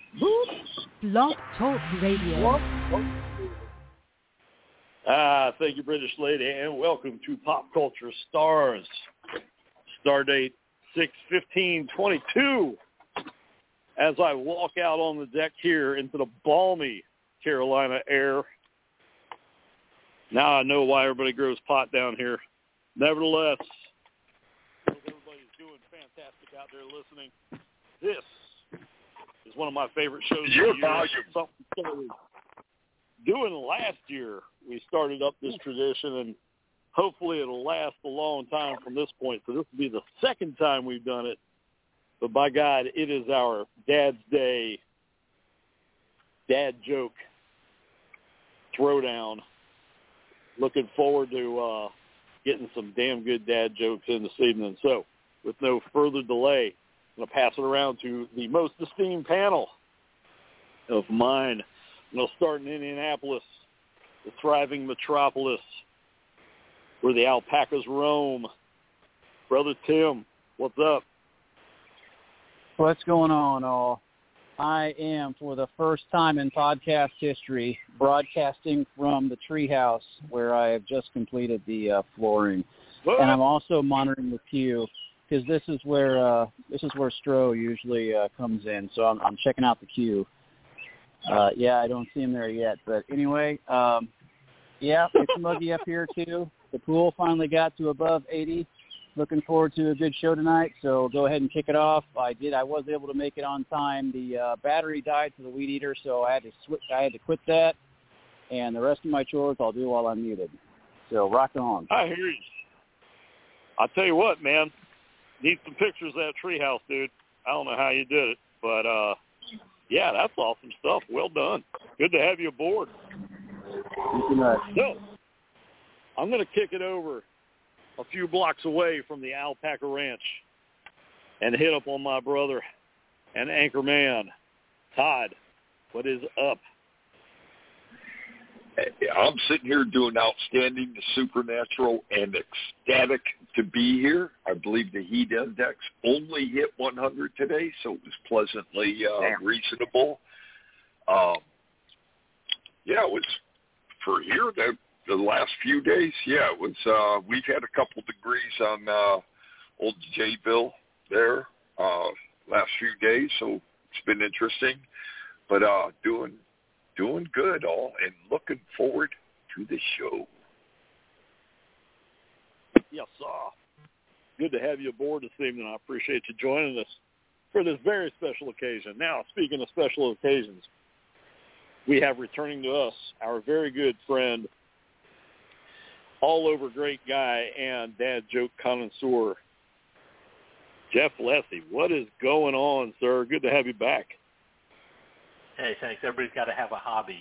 Blog Talk Radio. Thank you, British lady, and welcome to Pop Culture Stars. Stardate 6/15/22. As I walk out on the deck here into the balmy Carolina air. Now I know why everybody grows pot down here. Nevertheless, everybody's doing fantastic out there listening. This is one of my favorite shows of the year. Something doing last year, we started up this tradition, and hopefully it'll last a long time from this point. So this will be the second time we've done it. But by God, it is our Dad's Day dad joke throwdown. Looking forward to getting some damn good dad jokes in this evening. So with no further delay, I'm going to pass it around to the most esteemed panel of mine. And they'll start in Indianapolis, the thriving metropolis where the alpacas roam. Brother Tim, what's up? What's going on, all? I am, for the first time in podcast history, broadcasting from the treehouse where I have just completed the flooring. What? And I'm also monitoring the queue because this is where Stro usually comes in. So I'm checking out the queue. Yeah, I don't see him there yet. But anyway, yeah, it's muggy up here, too. The pool finally got to above 80. Looking forward to a good show tonight, so go ahead and kick it off. I was able to make it on time. The battery died to the weed eater, so I had to quit that. And the rest of my chores I'll do while I'm muted. So rock on. I hear you. I'll tell you what, man. Need some pictures of that treehouse, dude. I don't know how you did it, but yeah, that's awesome stuff. Well done. Good to have you aboard. Thank you much. So, I'm going to kick it over a few blocks away from the Alpaca Ranch and hit up on my brother and anchor man, Todd. What is up? I'm sitting here doing outstanding, supernatural, and ecstatic to be here. I believe the heat index only hit 100 today, so it was pleasantly reasonable. Yeah, it was for here. The last few days, yeah, it was. We've had a couple degrees on old Jayville there last few days, so it's been interesting. But doing good, all, and looking forward to the show. Yes, sir. Good to have you aboard this evening. I appreciate you joining us for this very special occasion. Now, speaking of special occasions, we have returning to us our very good friend, all-over great guy and dad joke connoisseur, Jeff Leslie. What is going on, sir? Good to have you back. Hey, thanks. Everybody's got to have a hobby.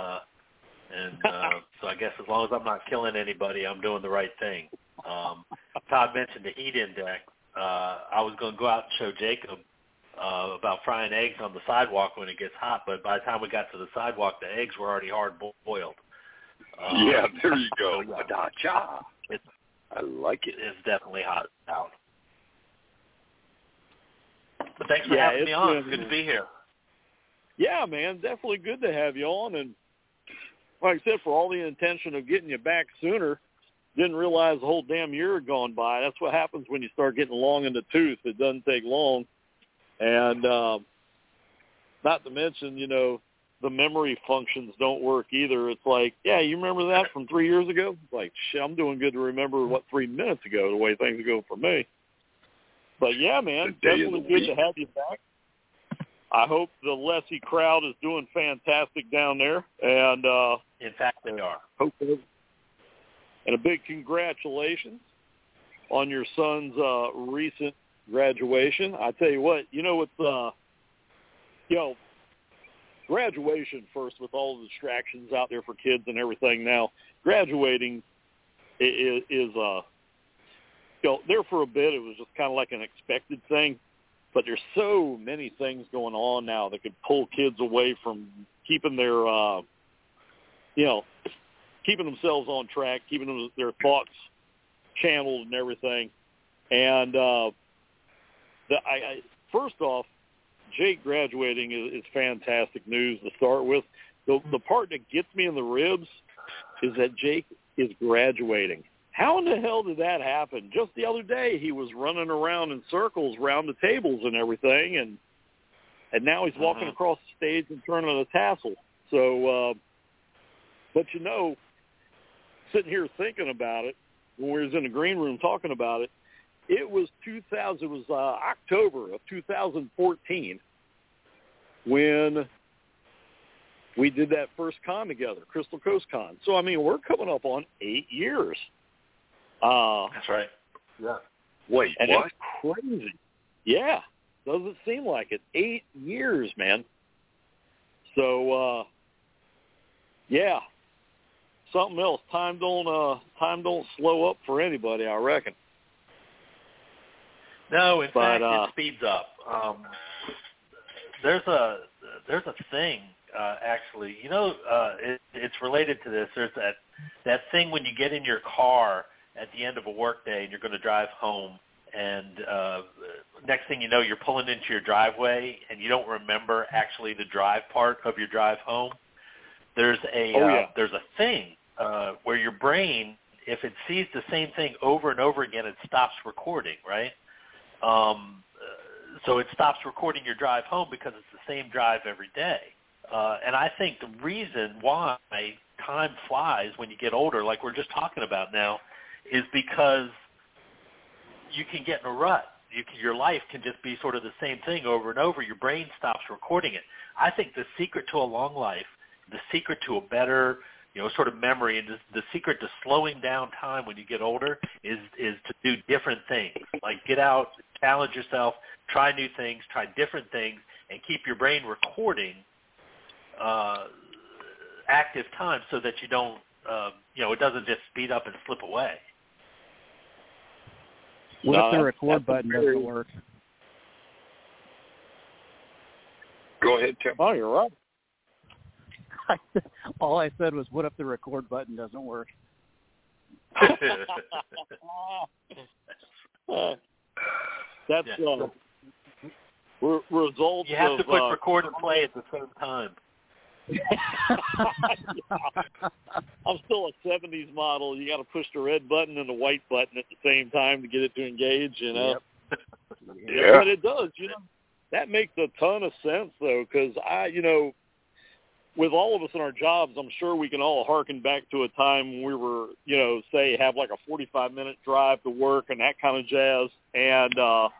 So I guess as long as I'm not killing anybody, I'm doing the right thing. Todd mentioned the heat index. I was going to go out and show Jacob about frying eggs on the sidewalk when it gets hot, but by the time we got to the sidewalk, the eggs were already hard-boiled. Yeah, there you go. I like it. It's definitely hot out. But thanks for having me on. It's good to be here. Yeah, man, definitely good to have you on. And like I said, for all the intention of getting you back sooner, didn't realize the whole damn year had gone by. That's what happens when you start getting long in the tooth. It doesn't take long. And not to mention, the memory functions don't work either. It's like, yeah, you remember that from 3 years ago? It's like, shit, I'm doing good to remember 3 minutes ago, the way things go for me. But, yeah, man, definitely good to have you back. I hope the Lessie crowd is doing fantastic down there. And in fact, they are. And a big congratulations on your son's recent graduation. I tell you what, graduation first, with all the distractions out there for kids and everything now, graduating is there for a bit, it was just kind of like an expected thing, but there's so many things going on now that could pull kids away from keeping their, keeping themselves on track, keeping their thoughts channeled and everything. And first off, Jake graduating is fantastic news to start with. The part that gets me in the ribs is that Jake is graduating. How in the hell did that happen? Just the other day, he was running around in circles around the tables and everything, and now he's walking across the stage and turning a tassel. So, but sitting here thinking about it, when we was in the green room talking about it, it was October of 2014 when we did that first con together, Crystal Coast Con. So, I mean, we're coming up on 8 years. That's right. Yeah. Wait, and what? It's crazy. Yeah. Doesn't seem like it. 8 years, man. So, yeah. Something else. Time don't slow up for anybody, I reckon. No, in fact, it speeds up. There's a thing, actually. It's related to this. There's that thing when you get in your car at the end of a workday and you're going to drive home, and next thing you know, you're pulling into your driveway and you don't remember actually the drive part of your drive home. There's a thing where your brain, if it sees the same thing over and over again, it stops recording, right? So it stops recording your drive home because it's the same drive every day. And I think the reason why time flies when you get older, like we're just talking about now, is because you can get in a rut. Your life can just be sort of the same thing over and over. Your brain stops recording it. I think the secret to a long life, the secret to a better, sort of memory, and the secret to slowing down time when you get older is to do different things. Like get out, challenge yourself, try new things, try different things, and keep your brain recording active time so that you don't, it doesn't just speed up and slip away. What if the record button doesn't work? Go ahead, Tim. Oh, you're right. All I said was, what if the record button doesn't work? That's results. You have to put record and play at the same time. I'm still a 70s model. You got to push the red button and the white button at the same time to get it to engage, Yep. Yeah. But it does, That makes a ton of sense, though, because with all of us in our jobs, I'm sure we can all harken back to a time when we were, say, have like a 45-minute drive to work and that kind of jazz. And,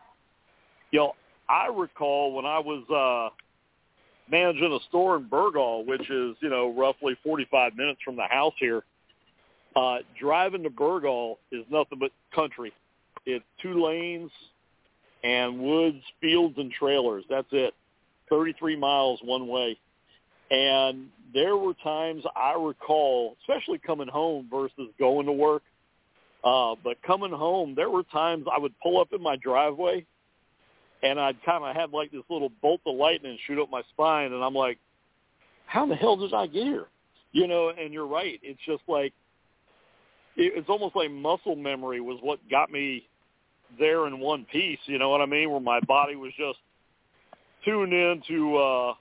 I recall when I was managing a store in Burgaw, which is, roughly 45 minutes from the house here, driving to Burgaw is nothing but country. It's 2 lanes and woods, fields, and trailers. That's it. 33 miles one way. And there were times I recall, especially coming home versus going to work, but coming home, there were times I would pull up in my driveway, and I'd kind of have like this little bolt of lightning shoot up my spine, and I'm like, how the hell did I get here? And you're right. It's just like, it's almost like muscle memory was what got me there in one piece, you know what I mean, where my body was just tuned in to,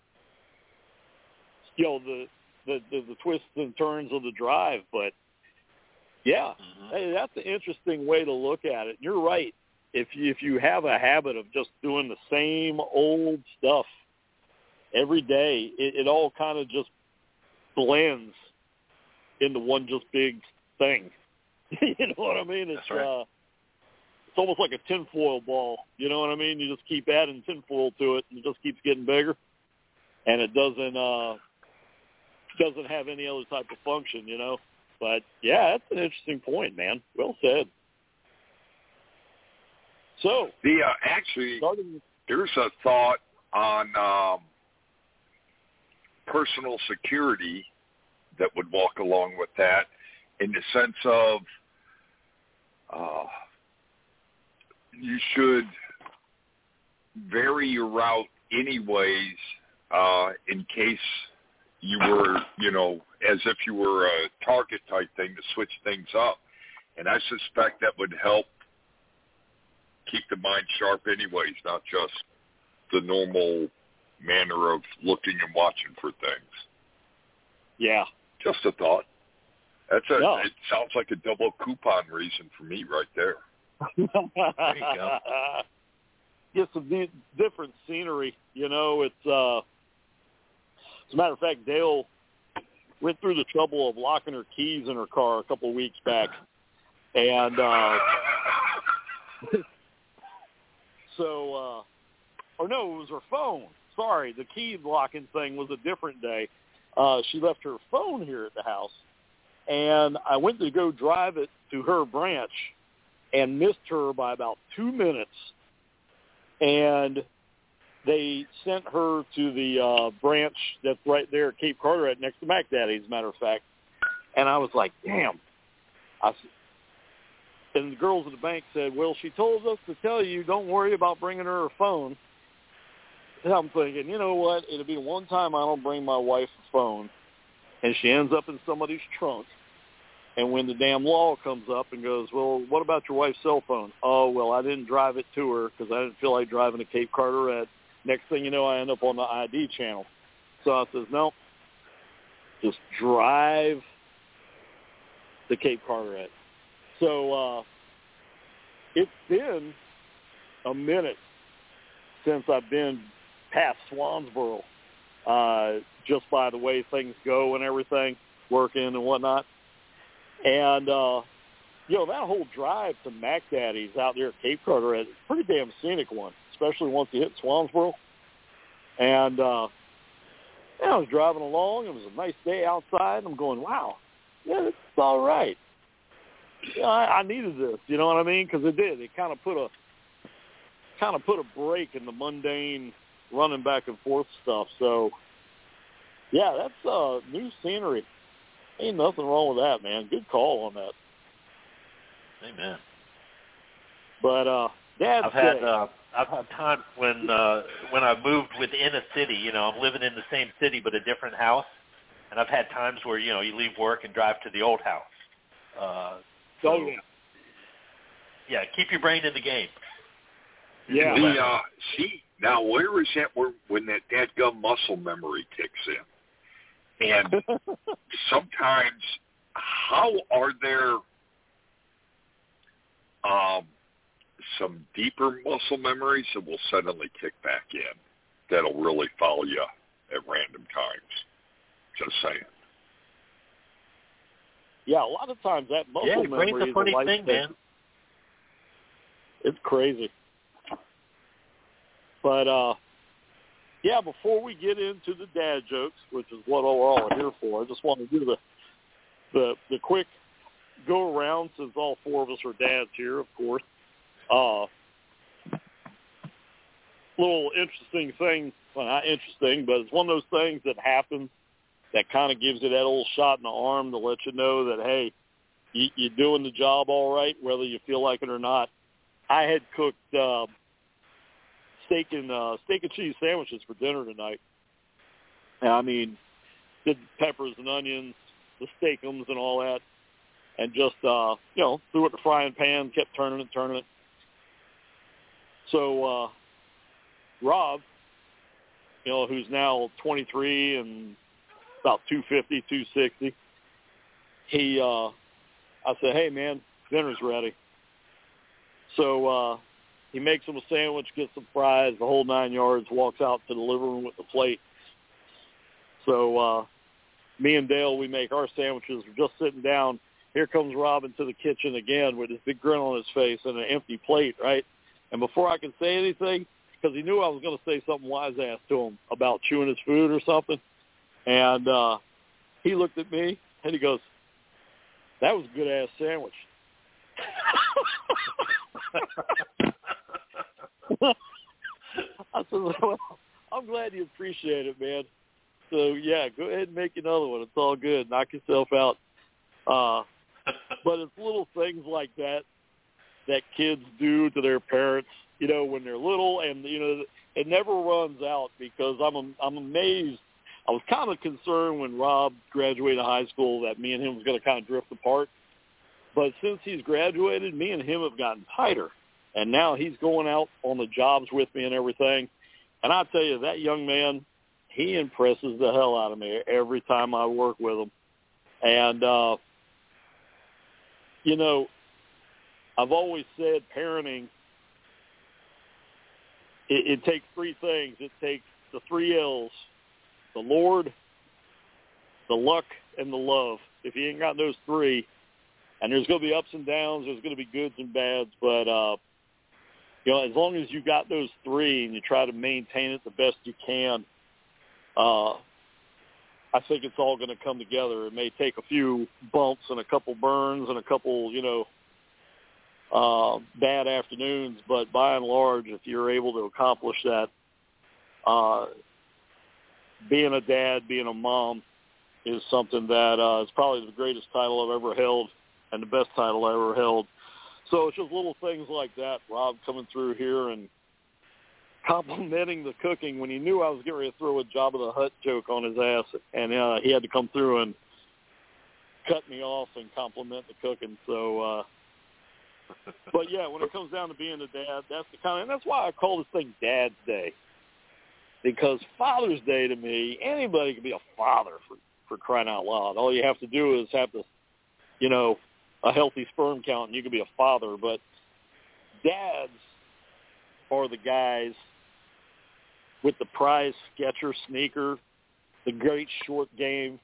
the twists and turns of the drive. But, yeah, that's an interesting way to look at it. You're right. If you have a habit of just doing the same old stuff every day, it all kind of just blends into one just big thing. You know what I mean? It's right. It's almost like a tinfoil ball. You know what I mean? You just keep adding tinfoil to it, and it just keeps getting bigger, and it doesn't have any other type of function, But, yeah, that's an interesting point, man. Well said. So, there's a thought on personal security that would walk along with that, in the sense of you should vary your route anyways, in case you were, as if you were a target type thing, to switch things up. And I suspect that would help keep the mind sharp anyways, not just the normal manner of looking and watching for things. Yeah. Just a thought. It sounds like a double coupon reason for me right there. There you go. Get some different scenery. You know, it's as a matter of fact, Dale went through the trouble of locking her keys in her car a couple of weeks back. And or no, it was her phone. Sorry, the key locking thing was a different day. She left her phone here at the house, and I went to go drive it to her branch and missed her by about 2 minutes. And they sent her to the branch that's right there at Cape Carteret next to Mac Daddy, as a matter of fact. And I was like, damn. And the girls at the bank said, well, she told us to tell you, don't worry about bringing her phone. And I'm thinking, you know what? It'll be one time I don't bring my wife a phone, and she ends up in somebody's trunk. And when the damn law comes up and goes, well, what about your wife's cell phone? Oh, well, I didn't drive it to her because I didn't feel like driving to Cape Carteret. Next thing you know, I end up on the ID channel. So I says, no, just drive to Cape Carteret. So it's been a minute since I've been past Swansboro, just by the way things go and everything, working and whatnot. And, you know, that whole drive to Mac Daddy's out there at Cape Carteret is a pretty damn scenic one, especially once you hit Swansboro. And, I was driving along. It was a nice day outside. And I'm going, wow, yeah, it's all right. Yeah, I needed this, you know what I mean? Because it did. It kind of put a break in the mundane running back and forth stuff. So, yeah, that's new scenery. Ain't nothing wrong with that, man. Good call on that. Amen. But Dad, I've had times when I moved within a city. You know, I'm living in the same city but a different house, and I've had times where you leave work and drive to the old house. Yeah, keep your brain in the game. Yeah. See, now where is that when that dadgum muscle memory kicks in? And sometimes, how are there some deeper muscle memories that will suddenly kick back in that'll really follow you at random times? Just saying. Yeah, a lot of times that muscle memory is a funny thing, man. It's crazy. But, yeah, before we get into the dad jokes, which is what we're all here for, I just want to do the quick go-around since all four of us are dads here, of course. Little interesting thing, well, not interesting, but it's one of those things that happens that kind of gives you that old shot in the arm to let you know that, hey, you're doing the job all right, whether you feel like it or not. I had cooked steak and cheese sandwiches for dinner tonight. I mean, did peppers and onions, the steakums and all that, and just, threw it in the frying pan, kept turning it. So Rob, who's now 23 and about 250, 260, I said, hey, man, dinner's ready. So he makes him a sandwich, gets some fries, the whole 9 yards, walks out to the living room with the plate. So me and Dale, we make our sandwiches. We're just sitting down. Here comes Rob into the kitchen again with his big grin on his face and an empty plate, right? And before I could say anything, because he knew I was going to say something wise-ass to him about chewing his food or something, and he looked at me and he goes, that was a good-ass sandwich. I said, well, I'm glad you appreciate it, man. So, yeah, go ahead and make another one. It's all good. Knock yourself out. But it's little things like that kids do to their parents, when they're little, and, it never runs out because I'm amazed. I was kind of concerned when Rob graduated high school that me and him was going to kind of drift apart. But since he's graduated, me and him have gotten tighter. And now he's going out on the jobs with me and everything. And I tell you, that young man, he impresses the hell out of me every time I work with him. And, you know, I've always said parenting, it takes three things. It takes the 3 L's, the Lord, the luck, and the love. If you ain't got those three, and there's going to be ups and downs, there's going to be goods and bads, but, you know, as long as you got those three and you try to maintain it the best you can, I think it's all going to come together. It may take a few bumps and a couple burns and a couple, you know, bad afternoons, but by and large, if you're able to accomplish that, being a dad, being a mom is something that is probably the greatest title I've ever held and the best title I ever held. So it's just little things like that, Rob coming through here and complimenting the cooking when he knew I was getting ready to throw a Jabba the Hutt joke on his ass, and he had to come through and cut me off and compliment the cooking. So, but yeah, when it comes down to being a dad, that's the kind of, and that's why I call this thing Dad's Day, because Father's Day to me, anybody can be a father for crying out loud. All you have to do is have this, you know, a healthy sperm count, and you can be a father. But dads are the guys with the prize Skechers sneaker, the great short game,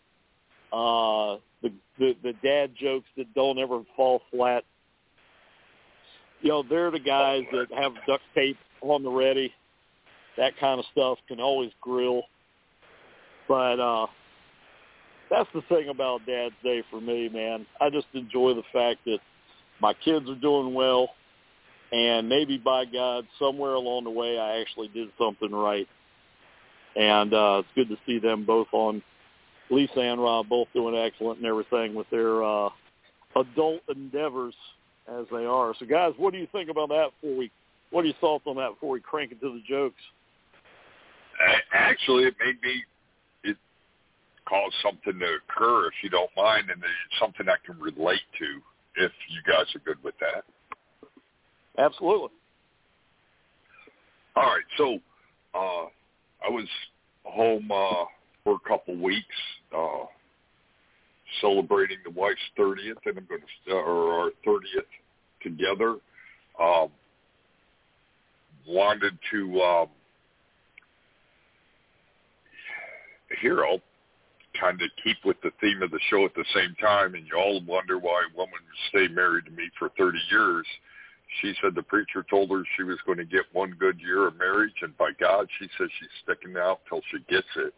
the dad jokes that don't ever fall flat. You know, they're the guys that have duct tape on the ready. That kind of stuff can always grill. But that's the thing about Dad's Day for me, man. I just enjoy the fact that my kids are doing well, and maybe by God, somewhere along the way, I actually did something right. And it's good to see them both on, Lisa and Rob, both doing excellent and everything with their adult endeavors as they are. So, guys, what do you think about that what are your thoughts on that before we crank into the jokes? Actually, it caused something to occur, if you don't mind, and it's something I can relate to, if you guys are good with that. Absolutely. All right, so I was home for a couple weeks celebrating the wife's 30th, and I'm going to or our 30th together. Wanted to here I'll kind of keep with the theme of the show at the same time, and you all wonder why a woman would stay married to me for 30 years. She said the preacher told her she was going to get one good year of marriage, and by God, she says she's sticking out till she gets it.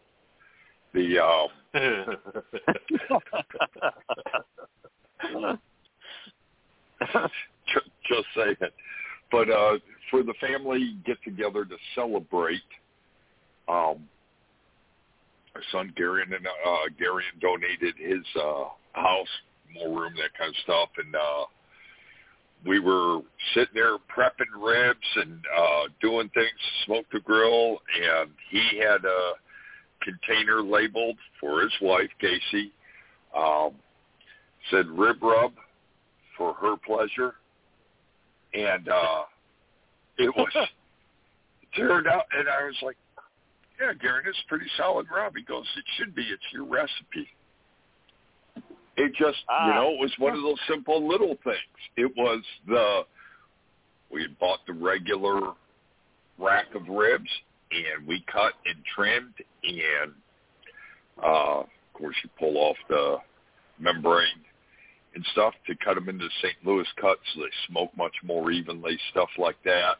Just saying. But for the family get-together to celebrate, our son Garion donated his house, more room, that kind of stuff, and we were sitting there prepping ribs and doing things, smoked the grill, and he had a container labeled for his wife, Casey, said rib rub for her pleasure, and it turned out, and I was like, yeah, Garen, it's pretty solid rub. He goes, it should be. It's your recipe. It just, it was one of those simple little things. It was we had bought the regular rack of ribs, and we cut and trimmed, and, of course, you pull off the membrane and stuff to cut them into St. Louis cuts so they smoke much more evenly, stuff like that.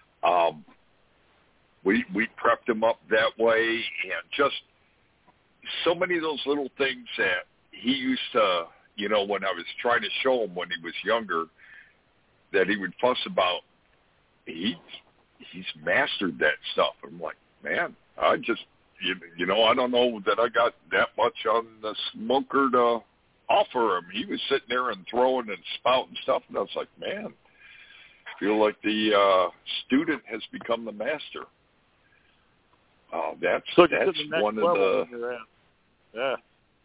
We prepped them up that way, and just so many of those little things that he used to, when I was trying to show him when he was younger, that he would fuss about, he's mastered that stuff. I'm like, man, I just, I don't know that I got that much on the smoker to offer him. He was sitting there and throwing and spouting stuff, and I was like, man, I feel like the student has become the master. That's one of the, yeah.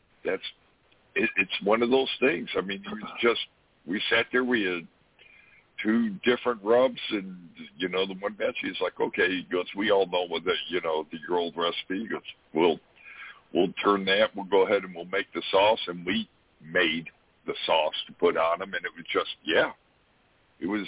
It's one of those things. I mean, we sat there, we had 2 different rubs, and, you know, the one batch, he's like, okay, he goes, we all know what the, you know, the old recipe. He goes, we'll turn that, we'll go ahead and we'll make the sauce, and we made the sauce to put on them, and it was just, it was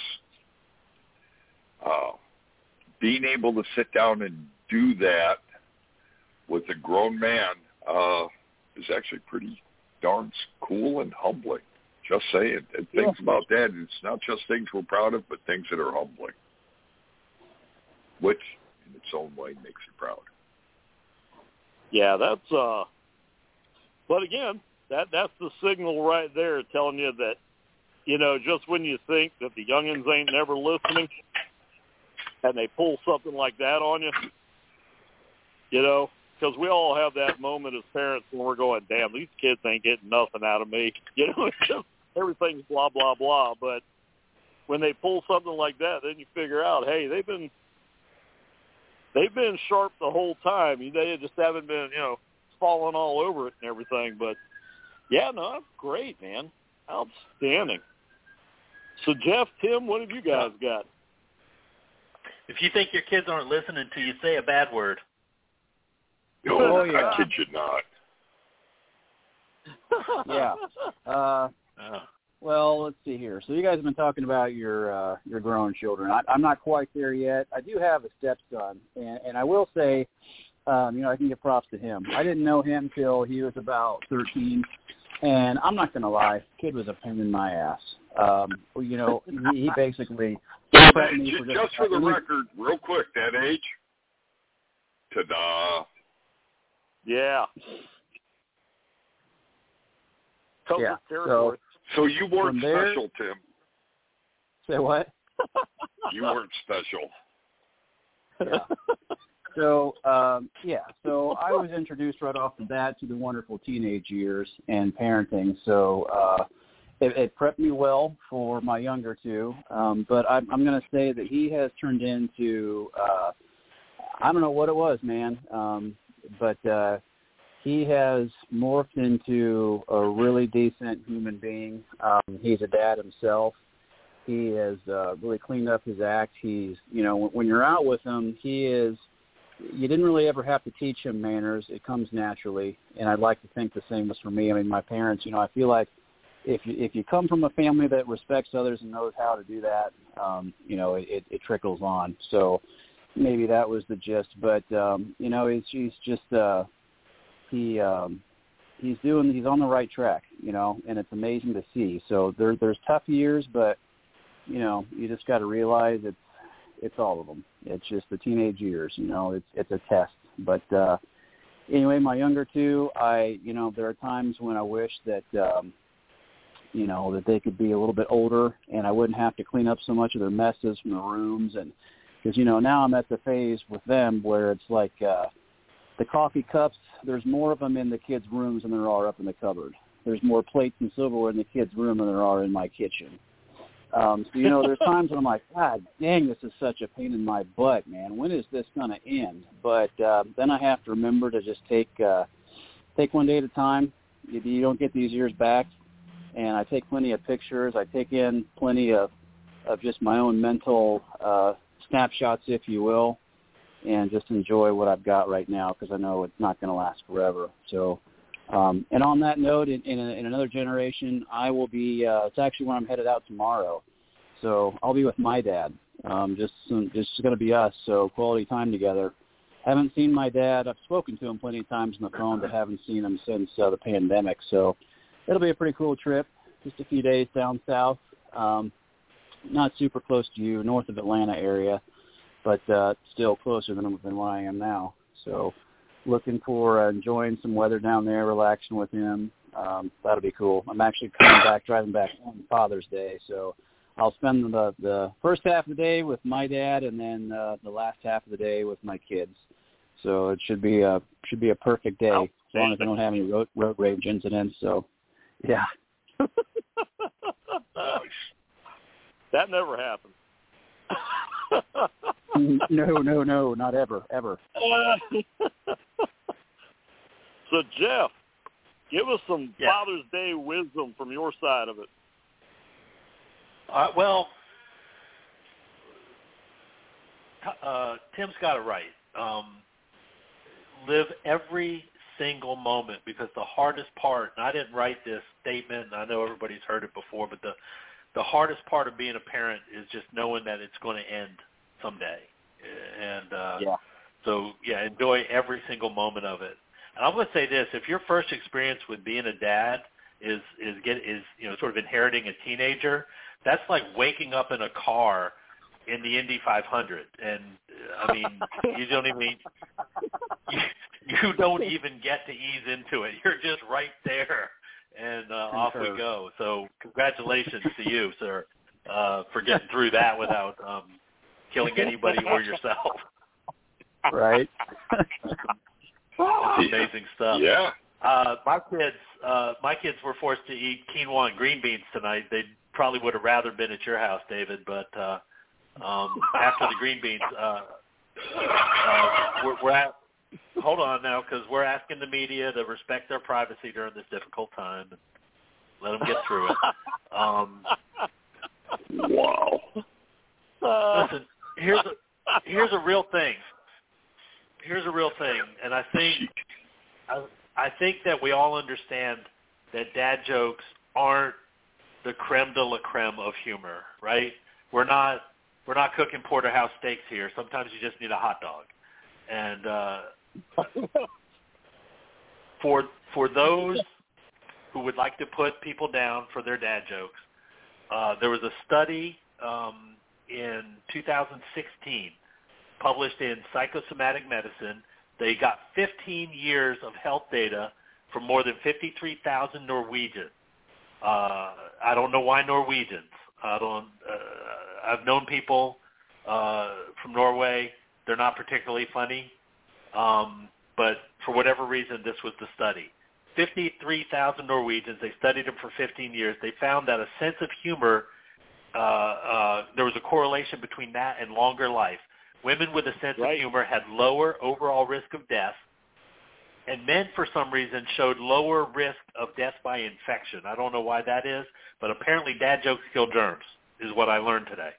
being able to sit down and do that with a grown man is actually pretty darn cool and humbling. Just saying. And things about that, it's not just things we're proud of, but things that are humbling, which in its own way makes you proud. Yeah, that's but again, that's the signal right there telling you that, you know, just when you think that the youngins ain't never listening and they pull something like that on you, you know, because we all have that moment as parents when we're going, damn, these kids ain't getting nothing out of me. You know, it's just everything's blah, blah, blah. But when they pull something like that, then you figure out, hey, they've been sharp the whole time. They just haven't been, you know, falling all over it and everything. But, yeah, no, that's great, man. Outstanding. So, Jeff, Tim, what have you guys got? If you think your kids aren't listening to you, say a bad word. Oh, yeah. I kid you not. Yeah. Well, let's see here. So you guys have been talking about your grown children. I'm not quite there yet. I do have a stepson, and I will say, you know, I can give props to him. I didn't know him till he was about 13, and I'm not going to lie, kid was a pain in my ass. You know, he basically threatened me for just for the record, real quick, that age, ta-da. Yeah. Yeah. So you weren't special, Tim. Say what? You weren't special. Yeah. So, so I was introduced right off the bat to the wonderful teenage years and parenting. So it prepped me well for my younger two. But I'm going to say that he has turned into, I don't know what it was, man. But he has morphed into a really decent human being. He's a dad himself. He has really cleaned up his act. He's, you know, when you're out with him, you didn't really ever have to teach him manners. It comes naturally, and I'd like to think the same was for me. I mean, my parents, you know, I feel like if you come from a family that respects others and knows how to do that, you know, it trickles on. So maybe that was the gist. But, you know, he's just he's on the right track, you know, and it's amazing to see. So there's tough years, but, you know, you just got to realize it's all of them. It's just the teenage years, you know, it's a test. But anyway, my younger two, you know, there are times when I wish that, you know, that they could be a little bit older and I wouldn't have to clean up so much of their messes from the rooms. And because, you know, now I'm at the phase with them where it's like the coffee cups, there's more of them in the kids' rooms than there are up in the cupboard. There's more plates and silverware in the kids' room than there are in my kitchen. So, you know, there's times when I'm like, God dang, this is such a pain in my butt, man. When is this going to end? But then I have to remember to just take one day at a time. You don't get these years back. And I take plenty of pictures. I take in plenty of just my own mental snapshots, if you will, and just enjoy what I've got right now because I know it's not going to last forever. So, and on that note, in another generation, I will be, it's actually when I'm headed out tomorrow. So I'll be with my dad, just going to be us, so quality time together. Haven't seen my dad. I've spoken to him plenty of times on the phone, but haven't seen him since the pandemic. So it'll be a pretty cool trip, just a few days down south, not super close to you, north of Atlanta area, but still closer than where I am now. So looking for enjoying some weather down there, relaxing with him. That'll be cool. I'm actually driving back on Father's Day, so I'll spend the first half of the day with my dad, and then the last half of the day with my kids. So it should be a perfect day, as long as I don't have any road rage incidents. So, yeah. That never happened. No, not ever. So, Jeff, give us some Father's Day wisdom from your side of it. Well, Tim's got it right. Live every single moment, because the hardest part, and I didn't write this statement, and I know everybody's heard it before, but the hardest part of being a parent is just knowing that it's going to end someday. And so, enjoy every single moment of it. And I'm going to say this: if your first experience with being a dad is sort of inheriting a teenager, that's like waking up in a car in the Indy 500, and I mean, you don't even get to ease into it. You're just right there, and off we go. So, congratulations to you, sir, for getting through that without killing anybody or yourself. Right. Amazing stuff. Yeah. My kids were forced to eat quinoa and green beans tonight. They probably would have rather been at your house, David, but after the green beans, hold on now, because we're asking the media to respect their privacy during this difficult time and let them get through it. Wow. Listen, here's a real thing. Here's a real thing, and I think that we all understand that dad jokes aren't the creme de la creme of humor, right? We're not cooking porterhouse steaks here. Sometimes you just need a hot dog. And for those who would like to put people down for their dad jokes, there was a study in 2016 published in Psychosomatic Medicine. They got 15 years of health data from more than 53,000 Norwegians. I don't know why Norwegians. I've known people from Norway. They're not particularly funny, but for whatever reason, this was the study. 53,000 Norwegians. They studied them for 15 years. They found that a sense of humor, there was a correlation between that and longer life. Women with a sense of humor had lower overall risk of death, and men, for some reason, showed lower risk of death by infection. I don't know why that is, but apparently dad jokes kill germs, is what I learned today.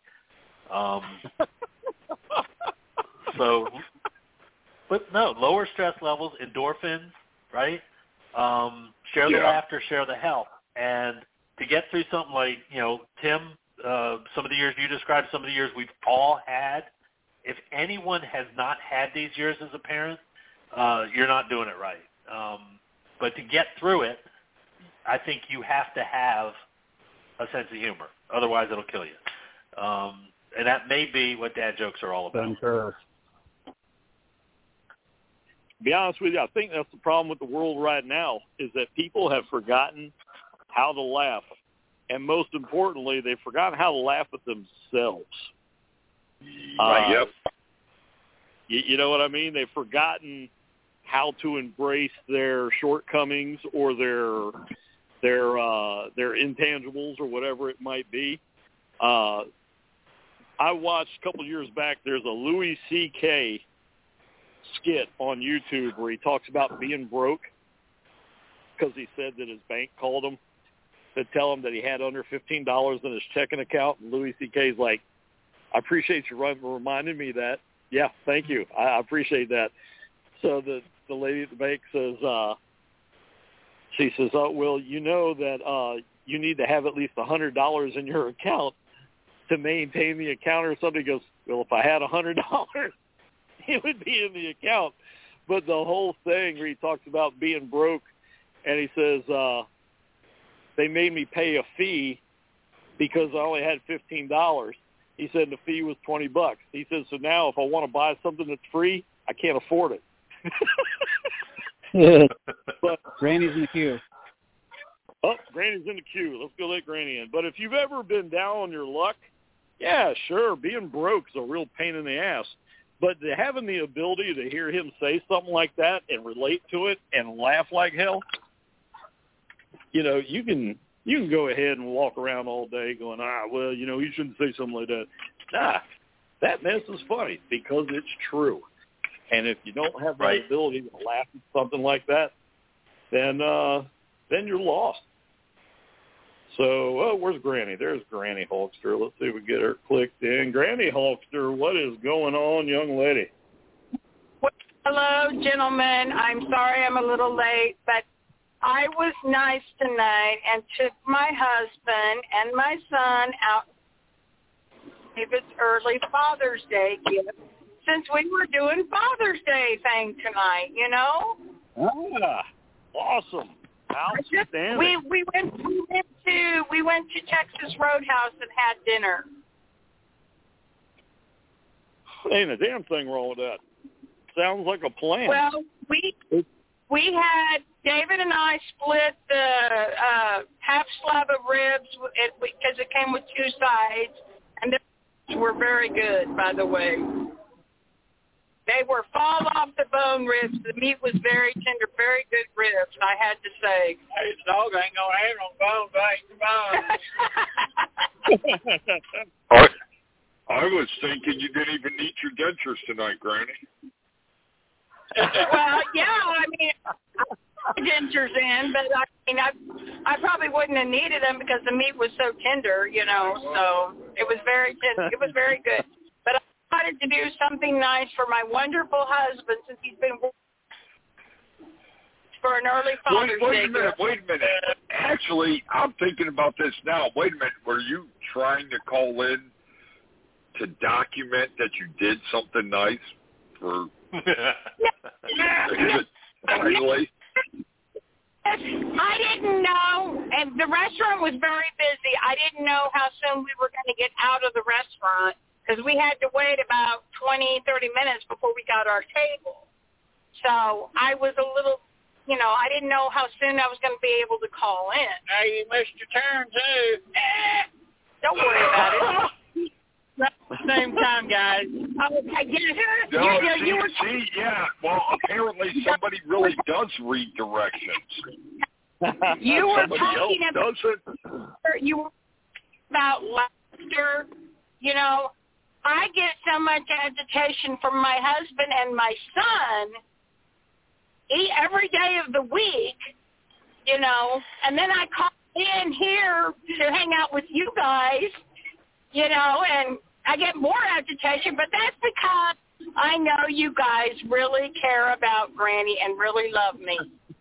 But no, lower stress levels, endorphins, right? Share the laughter, share the help. And to get through something like, Tim, some of the years you described, some of the years we've all had, if anyone has not had these years as a parent, you're not doing it right. But to get through it, I think you have to have a sense of humor. Otherwise, it'll kill you. And that may be what dad jokes are all about. Sure. To be honest with you, I think that's the problem with the world right now, is that people have forgotten how to laugh. And most importantly, they've forgotten how to laugh at themselves. Yep. You know what I mean? They've forgotten how to embrace their shortcomings or their intangibles or whatever it might be. I watched a couple of years back, there's a Louis C.K. skit on YouTube where he talks about being broke because he said that his bank called him to tell him that he had under $15 in his checking account. And Louis C.K.'s like, I appreciate you reminding me that. Yeah, thank you. I appreciate that. So the lady at the bank says, she says, oh, well, you know that you need to have at least $100 in your account to maintain the account or something. He goes, well, if I had $100, it would be in the account. But the whole thing where he talks about being broke, and he says, they made me pay a fee because I only had $15. He said the fee was $20. He says, so now if I want to buy something that's free, I can't afford it. But Granny's in the queue. Oh, Granny's in the queue. Let's go let Granny in. But if you've ever been down on your luck, yeah, sure, being broke is a real pain in the ass. But having the ability to hear him say something like that and relate to it and laugh like hell, you can go ahead and walk around all day going, well, you shouldn't say something like that. Nah, that mess is funny because it's true. And if you don't have the ability to laugh at something like that, then you're lost. So, where's Granny? There's Granny Hulkster. Let's see if we get her clicked in. Granny Hulkster, what is going on, young lady? Well, hello, gentlemen. I'm sorry I'm a little late, but I was nice tonight and took my husband and my son out to give his early Father's Day gift since we were doing Father's Day thing tonight, you know? Ah, awesome. Outstanding. We went to Texas Roadhouse and had dinner. Ain't a damn thing wrong with that. Sounds like a plan. Well, we had David and I split the half slab of ribs because it came with two sides, and they were very good, by the way. They were fall off the bone ribs. The meat was very tender, very good ribs, I had to say. Hey, the dog ain't gonna have no bone, but I was thinking you didn't even need your dentures tonight, Granny. Well, yeah, I mean, dentures in, but I probably wouldn't have needed them because the meat was so tender, you know. So it was very tender. It was very good. But I wanted to do something nice for my wonderful husband since he's been for an early Father's Day. Wait a minute. Actually, I'm thinking about this now. Wait a minute. Were you trying to call in to document that you did something nice for finally? I didn't know, and the restaurant was very busy. I didn't know how soon we were going to get out of the restaurant because we had to wait about 20, 30 minutes before we got our table. So I was a little, I didn't know how soon I was going to be able to call in. now you missed your turn, too. Don't worry about it. Same time, guys. Well, apparently somebody really does read directions. You were Somebody talking else about laughter. I get so much agitation from my husband and my son every day of the week, and then I call in here to hang out with you guys, and I get more agitation, but that's because I know you guys really care about Granny and really love me.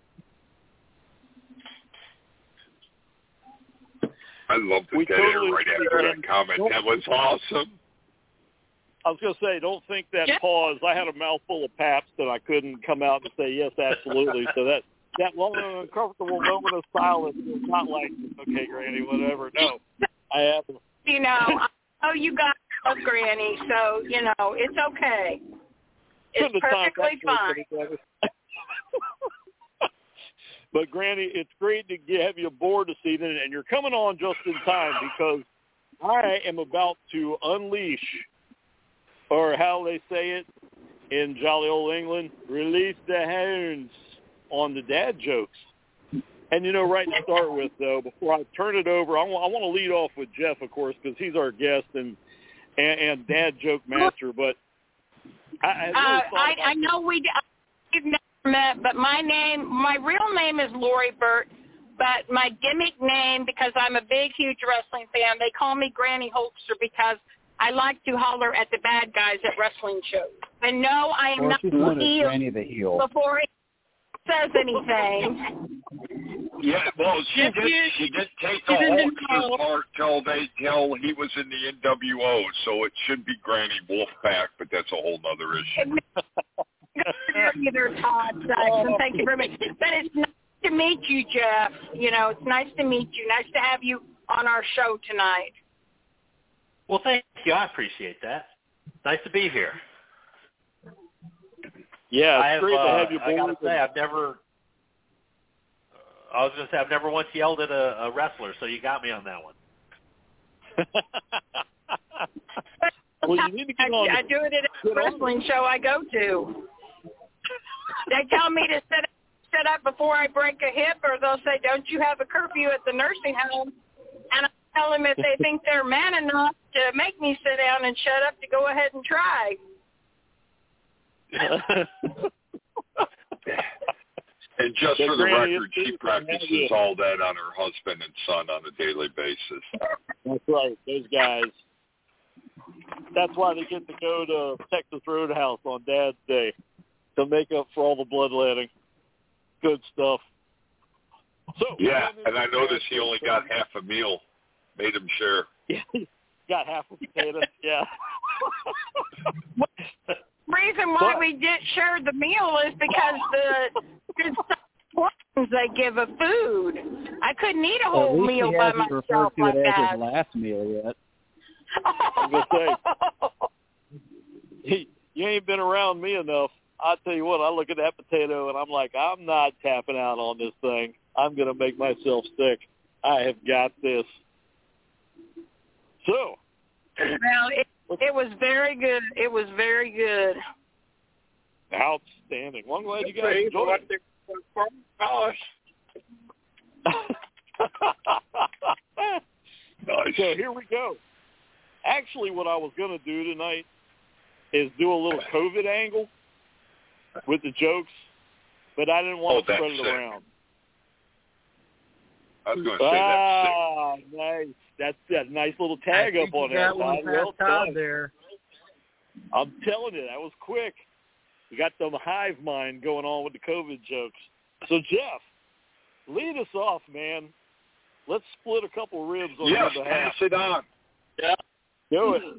I love the dead air right after that comment. That was awesome. I was going to say, don't think that pause. I had a mouthful of Pabst and I couldn't come out and say, yes, absolutely. So that uncomfortable moment of silence was not like, okay, Granny, whatever. No, I haven't. I know you guys love Granny, so, it's okay. It's perfectly fine. But, Granny, it's great to have you aboard this evening, and you're coming on just in time because I am about to unleash, or how they say it in jolly old England, release the hounds on the dad jokes. And, right to start with, though, before I turn it over, I want to lead off with Jeff, of course, because he's our guest and dad joke master. But I know we've never met, but my real name is Lori Burt, but my gimmick name, because I'm a big, huge wrestling fan, they call me Granny Hulkster because I like to holler at the bad guys at wrestling shows. And no, I am not the heel before he says anything. Yeah, well, she did take the Hulkster part till he was in the NWO, so it should be Granny Wolfpack, but that's a whole other issue. Either Todd Saxon, thank you very much. But it's nice to meet you, Jeff. It's nice to meet you. Nice to have you on our show tonight. Well, thank you. I appreciate that. Nice to be here. Yeah, it's great to have you aboard. I got to say, I've never once yelled at a wrestler, so you got me on that one. Well, you need to get on. I do it at a wrestling show I go to. They tell me to set up before I break a hip, or they'll say, don't you have a curfew at the nursing home? And I tell them if they think they're man enough to make me sit down and shut up, to go ahead and try. And just But for the Granny, record, it's she good to have practices you. all that on her husband and son on a daily basis. That's right. Those guys. That's why they get to go to Texas Roadhouse on Dad's Day to make up for all the bloodletting. Good stuff. So Yeah, and I noticed he only got half a meal. Made him share. Yeah, got half a potato. Yeah. Reason why we did share the meal is because the portions they give of food. I couldn't eat a whole At least meal he by hasn't referred myself to like it as that. his last meal yet. I'm gonna say, you ain't been around me enough. I'll tell you what, I look at that potato and I'm like, I'm not tapping out on this thing. I'm going to make myself sick. I have got this. So. Well, it was very good. It was very good. Outstanding. Well, I'm glad you guys enjoyed it. Nice. So here we go. Actually, what I was going to do tonight is do a little COVID angle with the jokes, but I didn't want to spread it around. I was going to say that's sick. Nice. That's that nice little tag up on that. Well done. There. I'm telling you, that was quick. You got the hive mind going on with the COVID jokes. So, Jeff, lead us off, man. Let's split a couple ribs on your behalf. Pass it on. Yeah. Do it.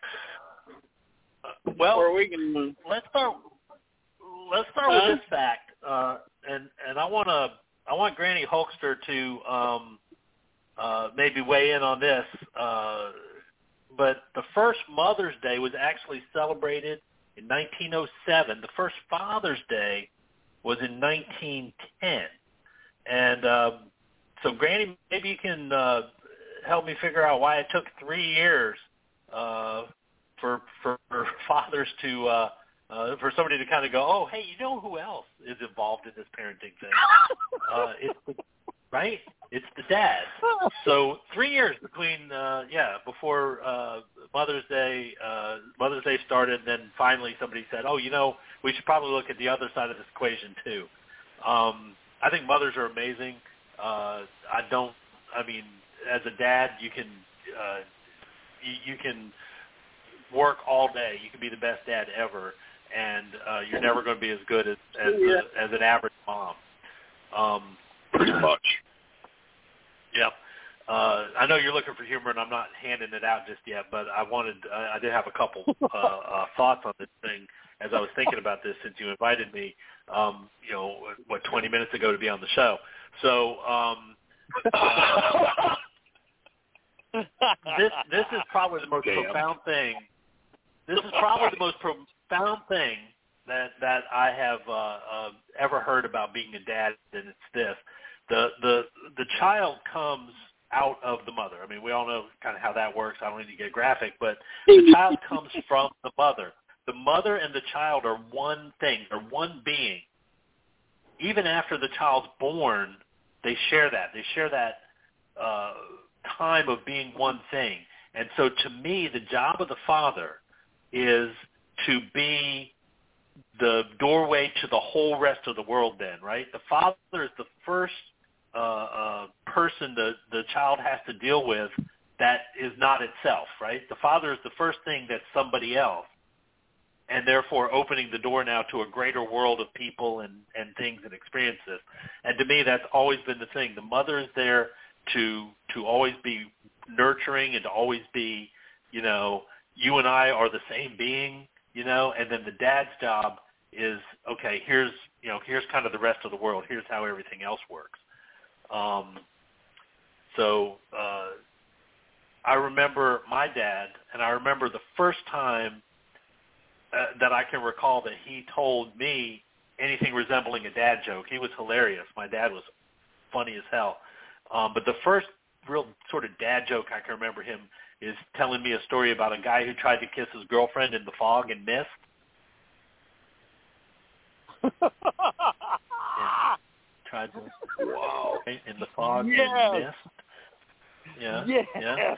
Well, Or we can. let's start with this fact, and I want Granny Hulkster to maybe weigh in on this. But the first Mother's Day was actually celebrated in 1907. The first Father's Day was in 1910, and so Granny, maybe you can help me figure out why it took 3 years for fathers to for somebody to kind of go, oh, hey, you know who else is involved in this parenting thing? It's the dad. So 3 years between before Mother's Day started, and then finally somebody said, oh, we should probably look at the other side of this equation too. I think mothers are amazing. As a dad, you can work all day. You can be the best dad ever, and you're never going to be as good as an average mom. Pretty much. Yep. I know you're looking for humor, and I'm not handing it out just yet, but I did have a couple thoughts on this thing as I was thinking about this since you invited me, 20 minutes ago to be on the show. So this is probably the most profound thing. This is probably the most profound thing that I have ever heard about being a dad, and it's this. The child comes out of the mother. I mean, we all know kind of how that works. I don't need to get graphic, but the child comes from the mother. The mother and the child are one thing. They're one being. Even after the child's born, they share that. They share that time of being one thing. And so to me, the job of the father is to be the doorway to the whole rest of the world then, right? The father is the first person the child has to deal with that is not itself, right? The father is the first thing that's somebody else, and therefore opening the door now to a greater world of people and things and experiences. And to me, that's always been the thing. The mother is there to always be nurturing and to always be, you and I are the same being, and then the dad's job is, okay, here's kind of the rest of the world. Here's how everything else works. I remember my dad, and I remember the first time that I can recall that he told me anything resembling a dad joke. He was hilarious. My dad was funny as hell. But the first real sort of dad joke I can remember him is telling me a story about a guy who tried to kiss his girlfriend in the fog and missed. Tried to in the fog and missed. Yeah. Yeah.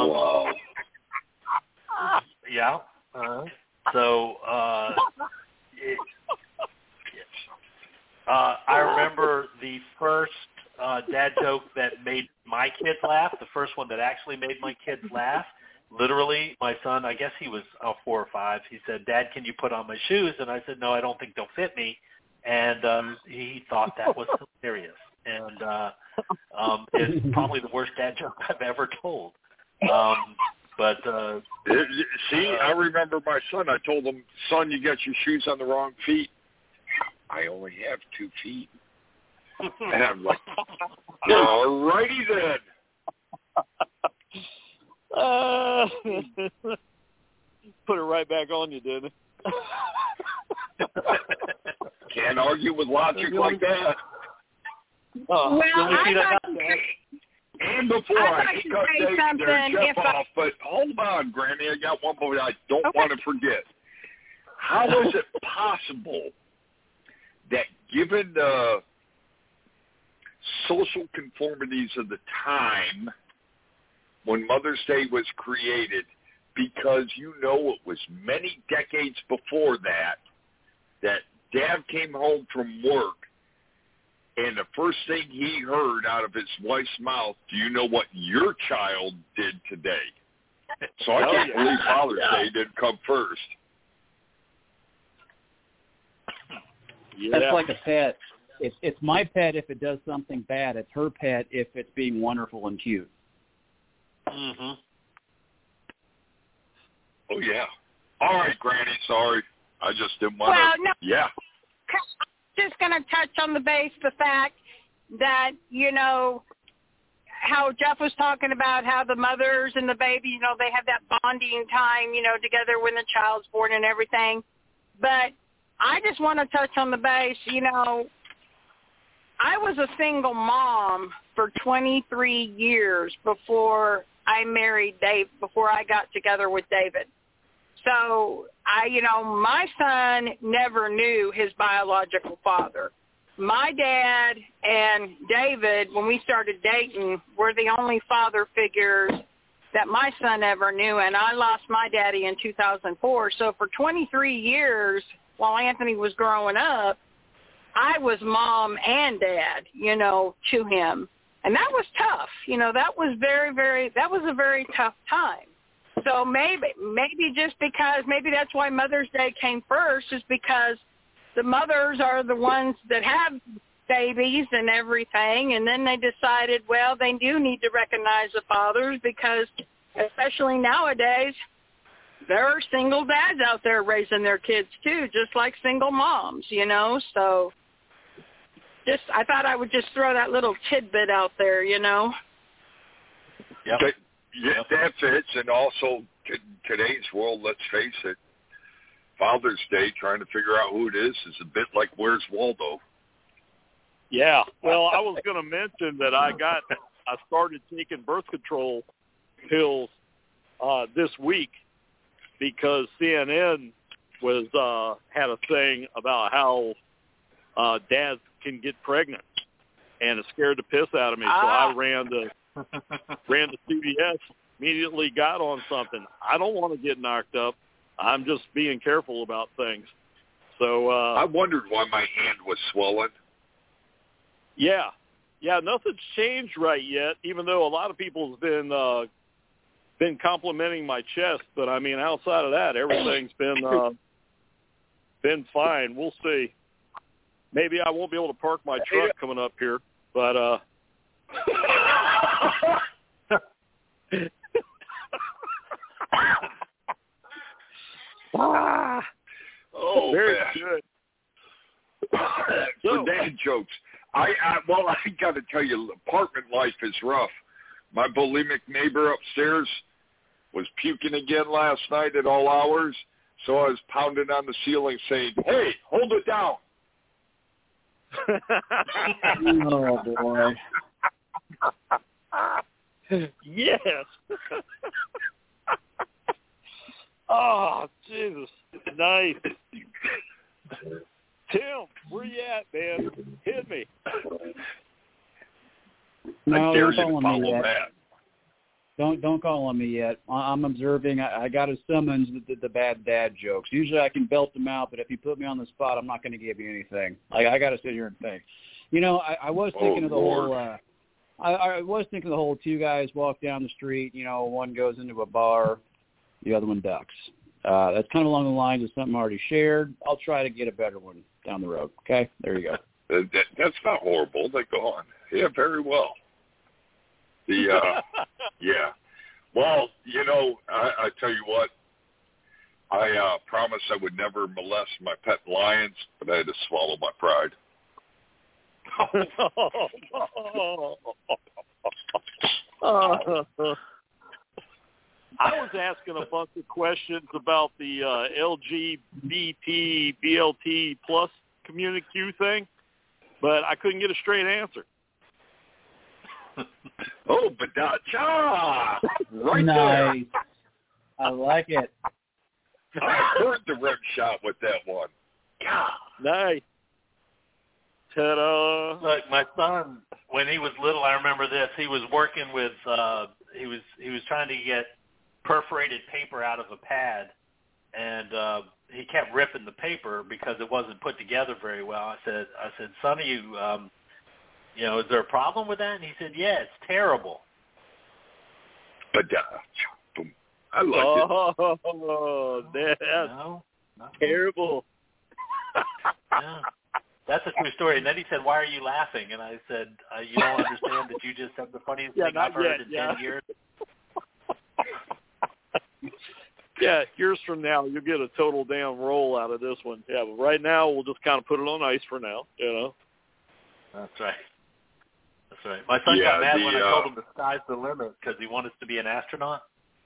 Yeah. So I remember the first dad joke that made my kids laugh, the first one that actually made my kids laugh. Literally, my son, I guess he was 4 or 5, he said, "Dad, can you put on my shoes?" And I said, "No, I don't think they'll fit me." And he thought that was hilarious. And it's probably the worst dad joke I've ever told. See, I remember my son. I told him, "Son, you got your shoes on the wrong feet." "I only have 2 feet." And I'm like, "All righty then." Put it right back on you, didn't it? Can't argue with logic like that. Well, And before I cut Dave there, Jeff off, but hold on, Granny, I got one more I don't want to forget. How is it possible that given the social conformities of the time when Mother's Day was created, because it was many decades before that Dad came home from work, and the first thing he heard out of his wife's mouth, "Do you know what your child did today?" So I can't believe Father's Day didn't come first. Yeah. That's like a pet. It's my pet if it does something bad. It's her pet if it's being wonderful and cute. Mm-hmm. Oh, yeah. All right, Granny, sorry. I just didn't want to. Well, no. Yeah. I'm just going to touch on the fact that, how Jeff was talking about how the mothers and the baby, they have that bonding time, together when the child's born and everything. But I just want to touch on the base, I was a single mom for 23 years before I married Dave, before I got together with David. So my son never knew his biological father. My dad and David, when we started dating, were the only father figures that my son ever knew, and I lost my daddy in 2004. So for 23 years, while Anthony was growing up, I was mom and dad, to him. And that was tough. That was that was a very tough time. So maybe just because, maybe that's why Mother's Day came first, is because the mothers are the ones that have babies and everything. And then they decided, well, they do need to recognize the fathers, because especially nowadays, there are single dads out there raising their kids too, just like single moms, So I thought I would just throw that little tidbit out there, Yep. Yeah, that fits. And also, today's world, let's face it, Father's Day, trying to figure out who it is a bit like Where's Waldo. Yeah. Well, I was going to mention that I started taking birth control pills this week, because CNN had a thing about how dads can get pregnant, and it scared the piss out of me. So I ran to CVS, immediately got on something. I don't want to get knocked up. I'm just being careful about things. So I wondered why my hand was swollen. Yeah, nothing's changed right yet, even though a lot of people have been complimenting my chest. But I mean, outside of that, everything's been fine. We'll see. Maybe I won't be able to park my truck coming up here, but very man. good. For dad jokes, I got to tell you, apartment life is rough. My bulimic neighbor upstairs was puking again last night at all hours, so I was pounding on the ceiling saying, "Hey, hold it down." Oh, boy. Yes. Oh, Jesus. Nice. Tim, where you at, man? Hit me. No, I dare don't you to follow me follow yet. that. Don't call on me yet. I'm observing. I got a summons the bad dad jokes. Usually I can belt them out, but if you put me on the spot, I'm not going to give you anything. I got to sit here and think. I was thinking of the whole. I was thinking of the whole two guys walk down the street. One goes into a bar, the other one ducks. That's kind of along the lines of something I already shared. I'll try to get a better one down the road. Okay, there you go. That's not horrible. They go on. Yeah, very well. Yeah. Well, I tell you what, I promised I would never molest my pet lions, but I had to swallow my pride. I was asking a bunch of questions about the LGBT, BLT plus community thing, but I couldn't get a straight answer. Oh, Badacha! Right nice. there. I like it. I heard the rim shot with that one. God. Nice. Ta-da. Look, my son, when he was little, I remember this. He was working with, he was trying to get perforated paper out of a pad, and he kept ripping the paper because it wasn't put together very well. I said, son, are you, is there a problem with that? And he said, yeah, it's terrible. Badacha. I like it. Oh, that's terrible. Yeah. That's a true story. And then he said, why are you laughing? And I said, you don't understand that you just said the funniest thing I've heard in 10 years? Yeah, years from now, you'll get a total damn roll out of this one. Yeah, but right now, we'll just kind of put it on ice for now, That's right. That's right. My son got mad when I told him the sky's the limit because he wanted to be an astronaut.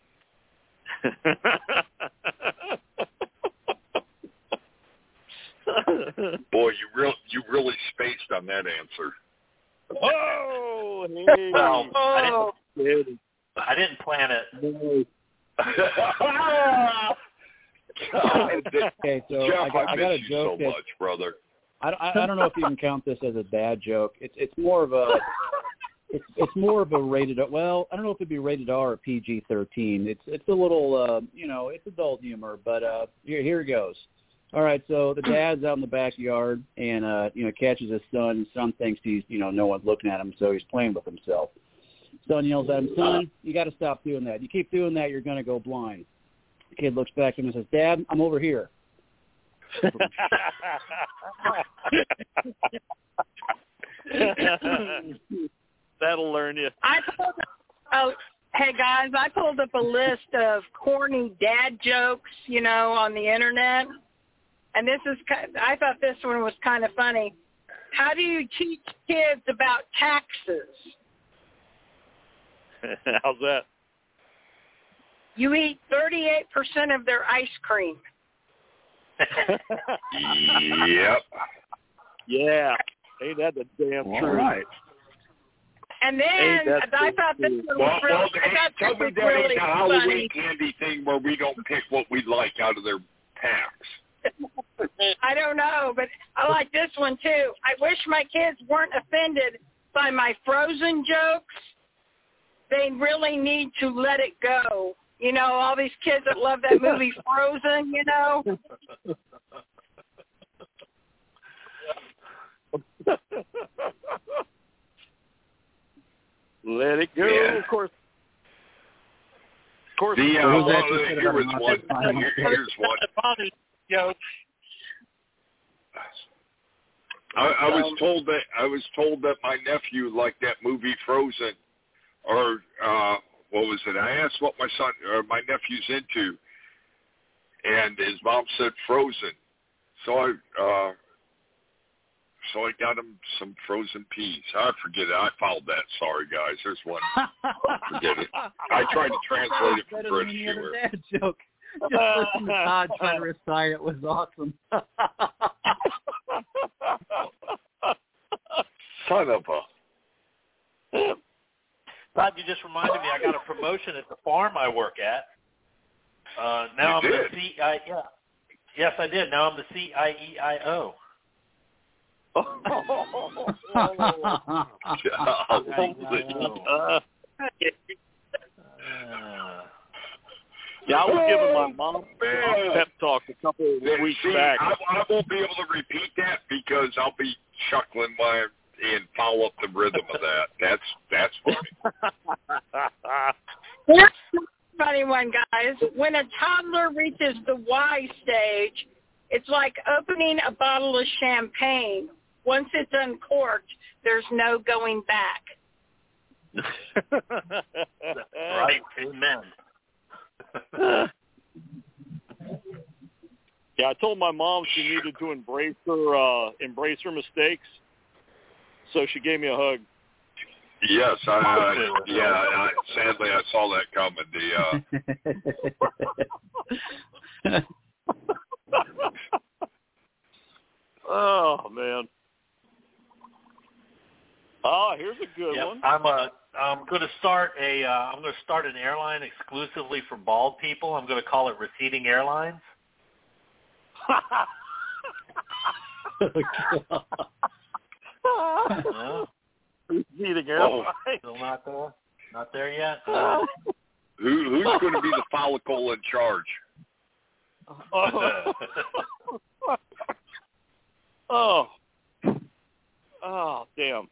Boy, you really spaced on that answer. Oh, hey. Well, I didn't plan it. Okay, so Jeff, I got a joke so that much, brother. I don't know if you can count this as a dad joke. It's more of a it's more of a rated. Well, I don't know if it'd be rated R or PG-13. It's a little it's adult humor, but here it goes. All right, so the dad's out in the backyard and catches his son. His son thinks he's no one's looking at him, so he's playing with himself. Son yells at him, son, you got to stop doing that. You keep doing that, you're going to go blind. The kid looks back at him and says, Dad, I'm over here. That'll learn you. Hey, guys, I pulled up a list of corny dad jokes, on the Internet. And I thought this one was kind of funny. How do you teach kids about taxes? How's that? You eat 38% of their ice cream. Yep. Yeah. Ain't that the damn truth? All right. And then I thought this one was really, tell me that really ain't a Halloween funny. candy thing where we don't pick what we like out of their packs. I don't know, but I like this one too. I wish my kids weren't offended by my Frozen jokes. They really need to let it go. All these kids that love that movie Frozen, Let it go. Yeah. Of course. Here's one. Funny joke. I was told that my nephew liked that movie Frozen, or what was it? I asked what my nephew's into, and his mom said Frozen. So I got him some frozen peas. I forget it. I fouled that. Sorry, guys. There's one. Forget it. I tried to translate it for British humor. Dad joke. Just listen to Todd try to recite it was awesome. Son of a. Todd, you just reminded me. I got a promotion at the farm I work at. Now You I'm did? the CI. Yeah. Yes, I did. Now I'm the CIEIO. Yeah, I was giving my mom a pep talk a couple of weeks back. I won't be able to repeat that because I'll be chuckling and follow up the rhythm of that. That's funny. Here's a funny one, guys. When a toddler reaches the Y stage, it's like opening a bottle of champagne. Once it's uncorked, there's no going back. Right. Amen. Yeah, I told my mom she needed to embrace her mistakes, so she gave me a hug. Yes, sadly I saw that coming. Oh man. Oh, here's a good one. I'm going to start an airline exclusively for bald people. I'm going to call it Receding Airlines. Receding Airlines. Still not there? Not there yet? Who's going to be the follicle in charge? Oh, damn.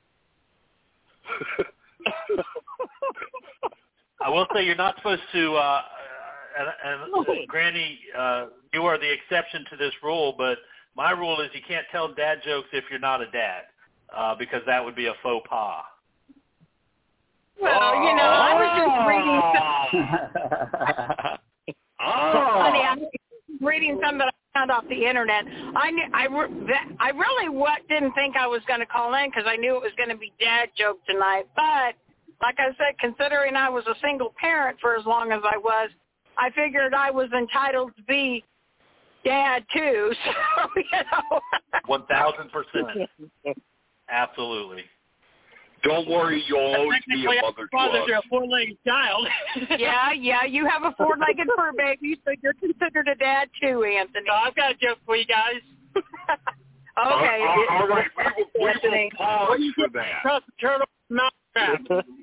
I will say you're not supposed to, and Granny, you are the exception to this rule, but my rule is you can't tell dad jokes if you're not a dad, because that would be a faux pas. Well, I was just reading some that I found off the internet. I really didn't think I was going to call in because I knew it was going to be dad joke tonight. But like I said, considering I was a single parent for as long as I was, I figured I was entitled to be dad too. So 1,000%, absolutely. Don't worry, you'll always be a mother to us. You're a four-legged child. Yeah, you have a four-legged fur baby, so you're considered a dad too, Anthony. So I've got a joke for you guys. Okay. All right, we will pause for that. Trust the turtle, not trap.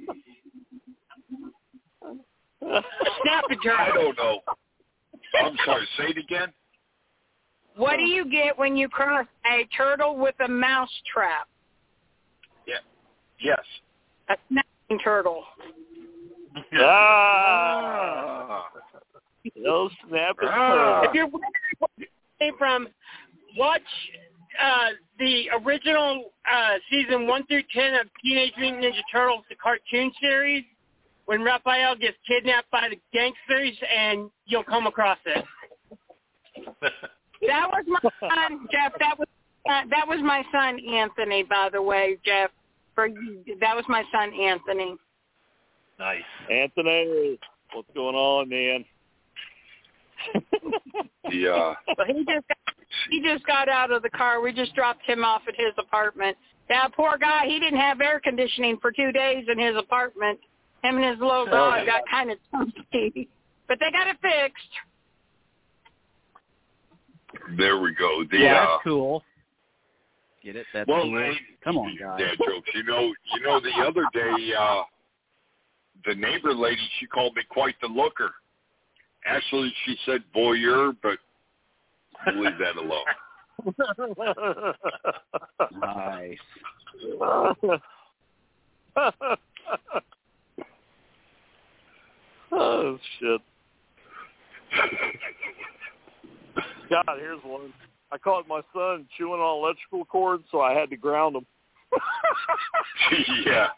Snapping turtle. I don't know. I'm sorry, say it again. What do you get when you cross a turtle with a mouse trap? Yeah. Yes. A snapping turtle. No snapping turtle. If you're wondering where it came from, watch the original season 1 through 10 of Teenage Mutant Ninja Turtles, the cartoon series, when Raphael gets kidnapped by the gangsters, and you'll come across it. That was my son, Jeff. That was my son, Anthony, by the way, Jeff. That was my son, Anthony. Nice. Anthony, what's going on, man? Yeah. But he just got out of the car. We just dropped him off at his apartment. That poor guy, he didn't have air conditioning for 2 days in his apartment. Him and his little dog got kind of toasty. But they got it fixed. There we go. That's cool. Get it? That's well, cool. Come on, guys. Dad jokes. You know, the other day, the neighbor lady, she called me quite the looker. Actually, she said voyeur, but we'll leave that alone. Nice. Oh, shit. God, here's one. I caught my son chewing on electrical cords, so I had to ground him. Yeah.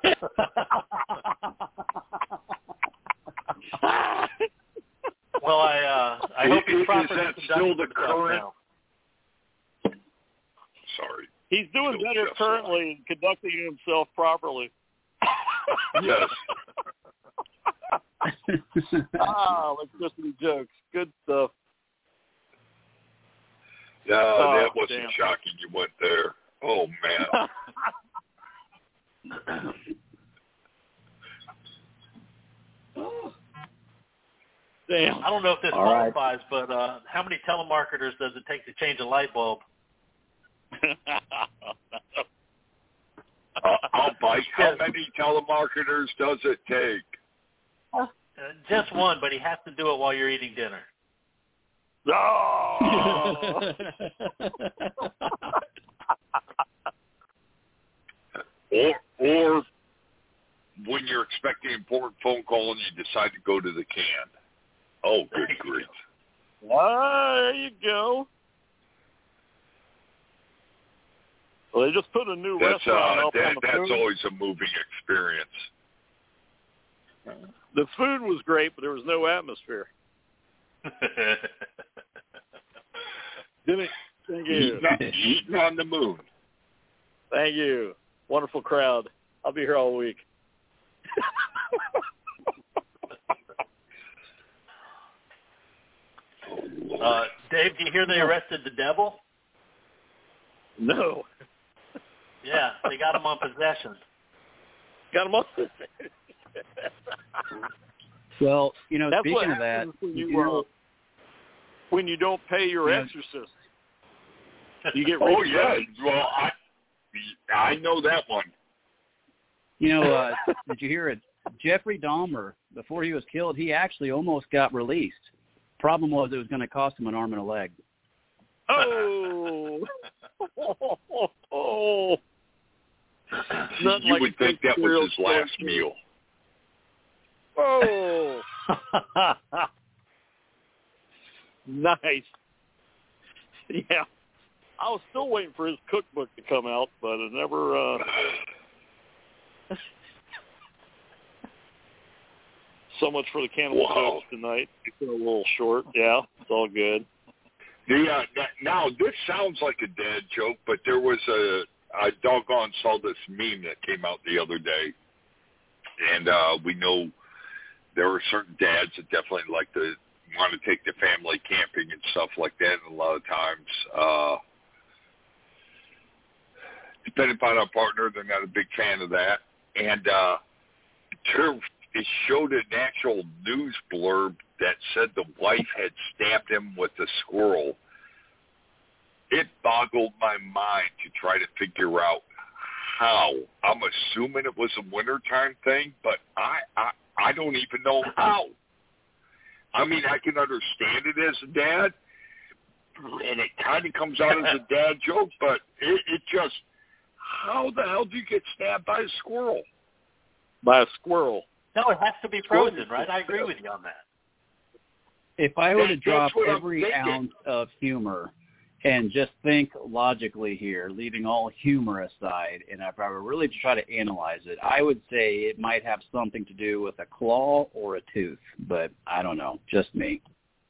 Well, I hope he's properly Is that still the current? now. Sorry. He's doing better currently in conducting himself properly. Yes. Electricity jokes. Good stuff. No, that wasn't shocking you went there. Oh, man. Damn. I don't know if this qualifies, but how many telemarketers does it take to change a light bulb? I'll bite. How many telemarketers does it take? Just one, but he has to do it while you're eating dinner. Oh! or when you're expecting an important phone call and you decide to go to the can. Oh, good grief. There you go. Well, they just put a new restaurant up on the that's food. always a moving experience. The food was great, but there was no atmosphere. Thank you. Eating on the moon. Thank you. Wonderful crowd. I'll be here all week. Dave, do you hear they arrested the devil? No. Yeah, they got him on possession. Got him on. Well, That's speaking of that, when you don't pay your exorcist, you get Oh, yeah. Well, I know that one. did you hear it? Jeffrey Dahmer, before he was killed, he actually almost got released. Problem was it was going to cost him an arm and a leg. Oh. Oh. You would think that was his last meal. Oh. Nice. Yeah. I was still waiting for his cookbook to come out, but it never... So much for the cannibal jokes tonight. It's a little short. Yeah, it's all good. Now, this sounds like a dad joke, but there was I doggone saw this meme that came out the other day. And we know there are certain dads that definitely like to want to take the family camping and stuff like that. And a lot of times, depending upon our partner, they're not a big fan of that. And it showed an actual news blurb that said the wife had stabbed him with a squirrel. It boggled my mind to try to figure out how. I'm assuming it was a wintertime thing, but I don't even know how. I mean, I can understand it as a dad, and it kind of comes out as a dad joke, but it just, how the hell do you get stabbed by a squirrel? By a squirrel. No, it has to be frozen, right? I agree with you on that. If I were to drop every ounce of humor and just think logically here, leaving all humor aside, and if I were really to try to analyze it, I would say it might have something to do with a claw or a tooth, but I don't know, just me.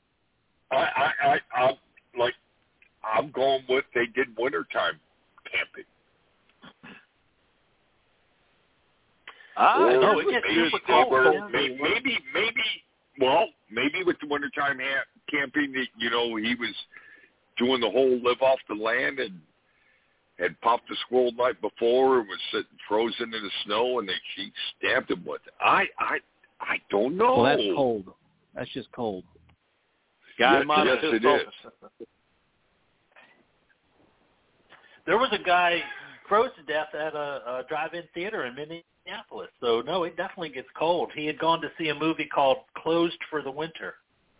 I'm going with they did wintertime camping. No, it gets super cold. Maybe with the wintertime camping, he was doing the whole live off the land and had popped the squirrel the night before and was sitting frozen in the snow, and she stabbed him with it. I don't know. Well, that's cold. That's just cold. Guy yes, it is. There was a guy froze to death at a drive-in theater in Minneapolis. So, no, it definitely gets cold. He had gone to see a movie called Closed for the Winter.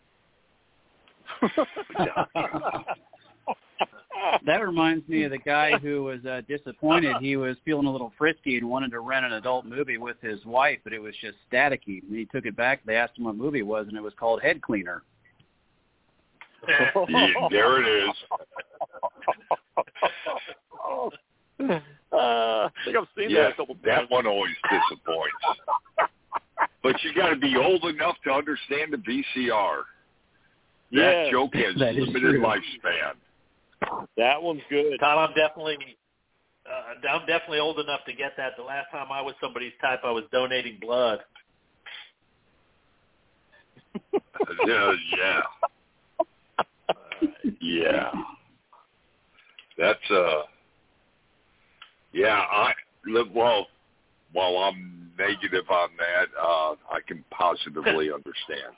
That reminds me of the guy who was disappointed. He was feeling a little frisky and wanted to rent an adult movie with his wife, but it was just staticky. And he took it back. They asked him what movie it was, and it was called Head Cleaner. There it is. I think I've seen that a couple times. That one always disappoints. But you got to be old enough to understand the VCR. That joke has limited lifespan. That one's good. Tom, I'm definitely old enough to get that. The last time I was somebody's type, I was donating blood. Yeah. That's while I'm negative on that, I can positively understand.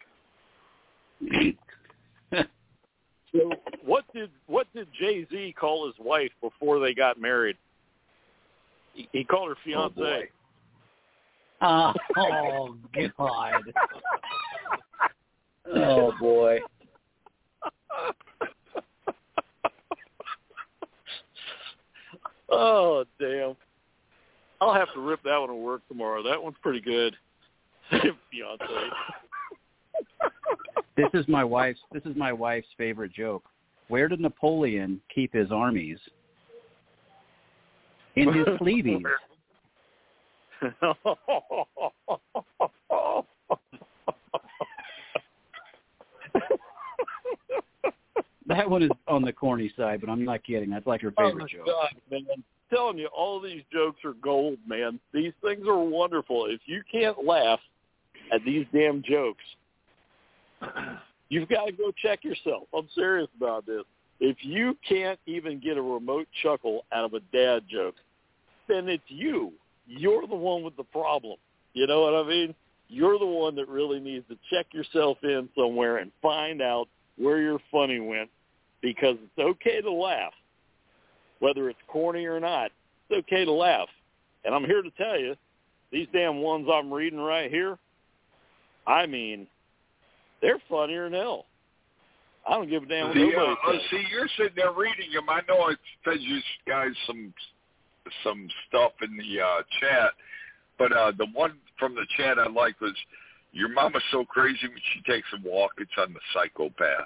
So what did Jay-Z call his wife before they got married? He called her fiancée. Oh, God. Oh, boy. Oh, damn. I'll have to rip that one to work tomorrow. That one's pretty good. Beyonce. This is my wife's favorite joke. Where did Napoleon keep his armies? In his sleeveys. That one is on the corny side, but I'm not kidding. That's like her favorite joke. God, man. I'm telling you, all these jokes are gold, man. These things are wonderful. If you can't laugh at these damn jokes, you've got to go check yourself. I'm serious about this. If you can't even get a remote chuckle out of a dad joke, then it's you. You're the one with the problem. You know what I mean? You're the one that really needs to check yourself in somewhere and find out where your funny went, because it's okay to laugh. Whether it's corny or not, it's okay to laugh. And I'm here to tell you, these damn ones I'm reading right here, I mean, they're funnier than hell. I don't give a damn what nobody says. See, you're sitting there reading them. I know I fed you guys some stuff in the chat, but the one from the chat I liked was, your mama's so crazy when she takes a walk, it's on the psychopath.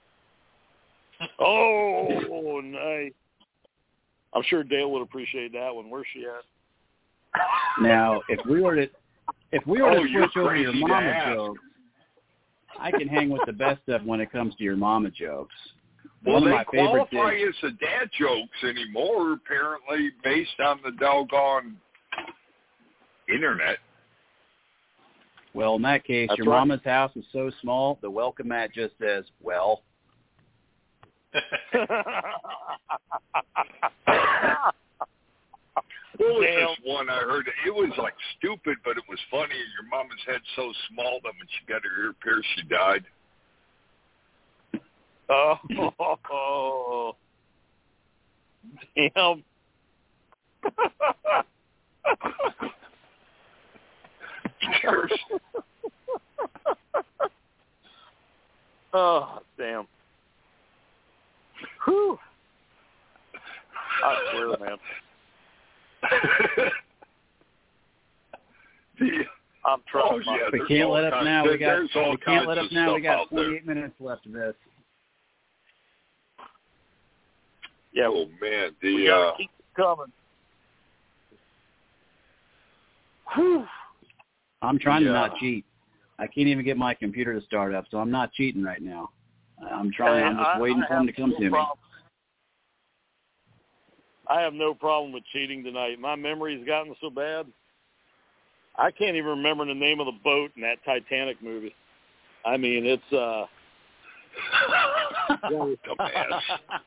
Oh, nice. I'm sure Dale would appreciate that one. Where's she at? Now, if we were to switch over your mama jokes, I can hang with the best of when it comes to your mama jokes. Well, One of they my favorite qualify things. as the dad jokes anymore, apparently, based on the doggone internet. Well, in that case, That's your right. mama's house is so small, the welcome mat just says, well. What was this one I heard? It was like stupid, but it was funny. Your mama's head so small that when she got her ear pierced, she died. Oh, damn. Oh, damn. Whew. I swear, man. I'm trying. We can't let up now. We got 48 there. minutes left of this. Yeah. Oh man, We gotta keep it coming. Whew. I'm trying to not cheat. I can't even get my computer to start up, so I'm not cheating right now. I'm trying. I'm just waiting for him to come to me. I have no problem with cheating tonight. My memory's gotten so bad, I can't even remember the name of the boat in that Titanic movie. I mean, it's dumbass.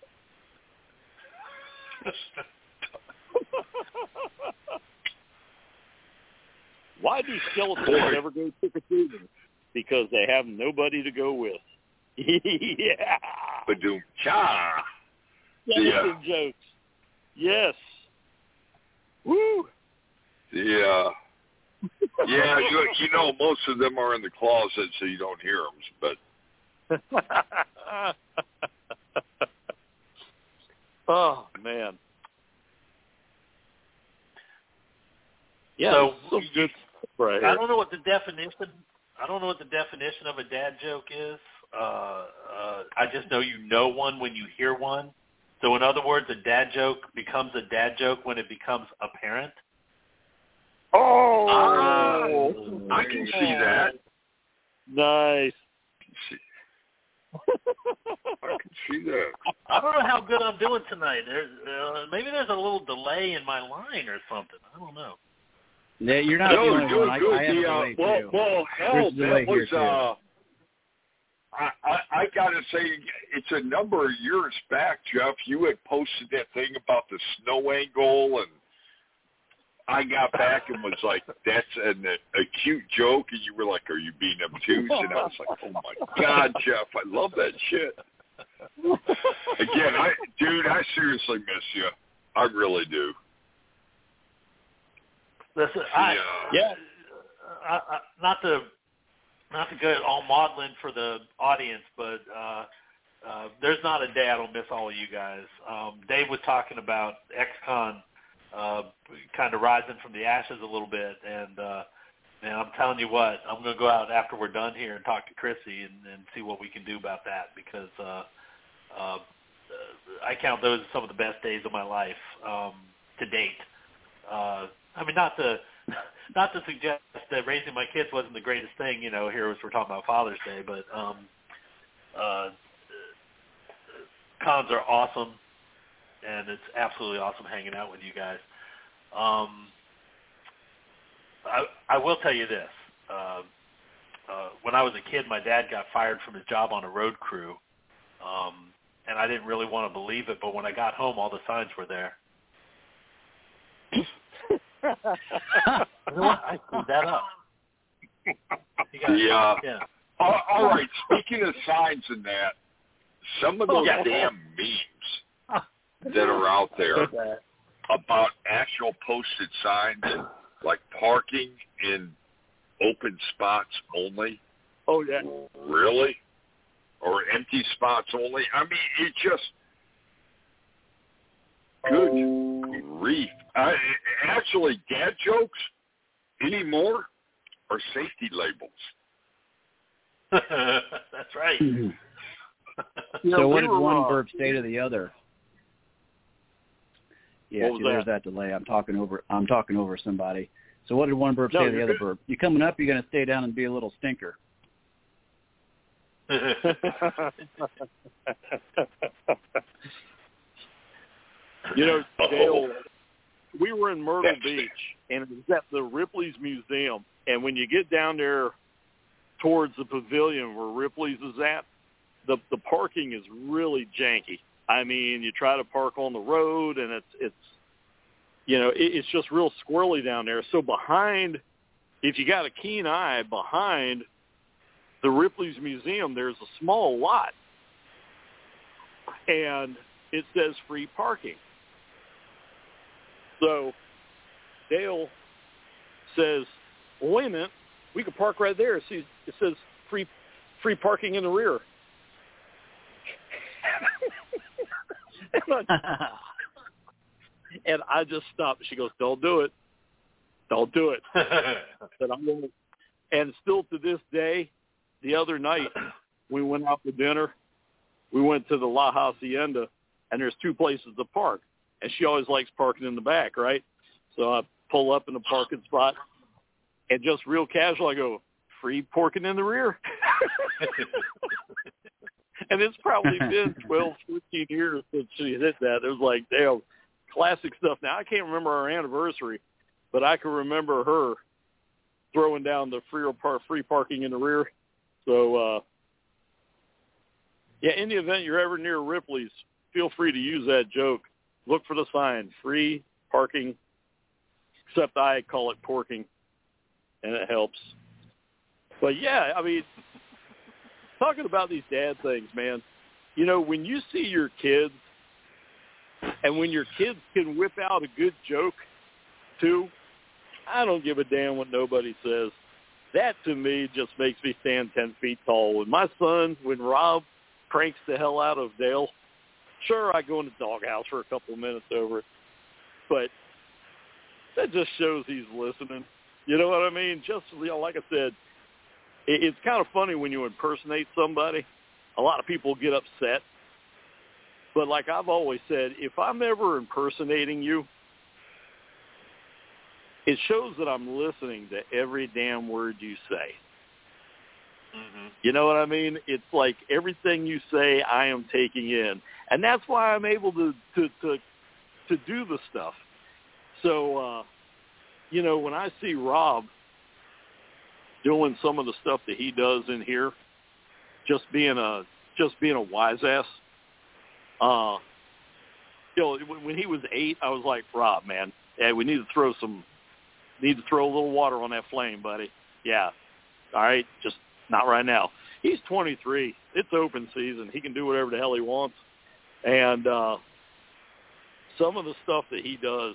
Why do skeletons never go trick-or-treating? Because they have nobody to go with. Yeah. Ba-doom-cha. Skeleton jokes. Yes. Woo. Yeah. Yeah, you know, most of them are in the closet, so you don't hear them. But oh man. Yeah. So some good stuff right here. I don't know what the definition of a dad joke is. I just know you know one when you hear one. So in other words, a dad joke becomes a dad joke when it becomes apparent. Oh, I can see that. Nice. I can see that. I don't know how good I'm doing tonight. Maybe there's a little delay in my line or something. I don't know. Yeah, you're not the only one. I have a delay too. Well, hell, that was. Too. I gotta say, it's a number of years back, Jeff. You had posted that thing about the snow angle, and I got back and was like, "That's a cute joke," and you were like, "Are you being obtuse?" And I was like, "Oh my God, Jeff, I love that shit." Again, I seriously miss you. I really do. Listen, not to not to go all maudlin for the audience, but there's not a day I don't miss all of you guys. Dave was talking about ex-con kind of rising from the ashes a little bit, and I'm telling you what, I'm going to go out after we're done here and talk to Chrissy and see what we can do about that, because I count those as some of the best days of my life to date. I mean, not to suggest that raising my kids wasn't the greatest thing, here as we're talking about Father's Day, but cons are awesome, and it's absolutely awesome hanging out with you guys. I will tell you this. When I was a kid, my dad got fired from his job on a road crew, and I didn't really want to believe it, but when I got home, all the signs were there. I screwed that up. Yeah. Yeah. All right, speaking of signs and that, some of those damn memes that are out there about actual posted signs, like parking in open spots only. Oh, yeah. Really? Or empty spots only? I mean, it just, good grief. Actually, dad jokes anymore are safety labels. That's right. So what did one verb say to the other? Yeah, What was there's that delay. I'm talking over somebody. So what did one verb say to the other verb? You coming up? You're going to stay down and be a little stinker. Dale, we were in Myrtle Beach, and it was at the Ripley's Museum. And when you get down there towards the pavilion where Ripley's is at, the parking is really janky. I mean, you try to park on the road, and it's just real squirrely down there. So behind, if you got a keen eye, behind the Ripley's Museum, there's a small lot, and it says free parking. So Dale says, well, wait a minute, we could park right there. See, it says free parking in the rear. And I just stopped. She goes, don't do it. Don't do it. I said, I'm going to. And still to this day, the other night, we went out to dinner. We went to the La Hacienda, and there's two places to park. And she always likes parking in the back, right? So I pull up in the parking spot, and just real casual, I go, free parking in the rear. And it's probably been 12, 15 years since she hit that. It was like, damn, classic stuff. Now, I can't remember our anniversary, but I can remember her throwing down the free parking in the rear. So, in the event you're ever near Ripley's, feel free to use that joke. Look for the sign, free parking, except I call it porking, and it helps. But, yeah, I mean, talking about these dad things, man, when you see your kids, and when your kids can whip out a good joke, too, I don't give a damn what nobody says. That, to me, just makes me stand 10 feet tall. When Rob pranks the hell out of Dale, sure, I go in the doghouse for a couple of minutes over it, but that just shows he's listening. You know what I mean? Just, like I said, it's kind of funny when you impersonate somebody. A lot of people get upset. But like I've always said, if I'm ever impersonating you, it shows that I'm listening to every damn word you say. Mm-hmm. You know what I mean? It's like everything you say, I am taking in. And that's why I'm able to do the stuff. So, when I see Rob doing some of the stuff that he does in here, just being a wise ass. When he was 8, I was like, Rob, man, hey, we need to throw a little water on that flame, buddy. Yeah, all right, just not right now. He's 23. It's open season. He can do whatever the hell he wants. And some of the stuff that he does,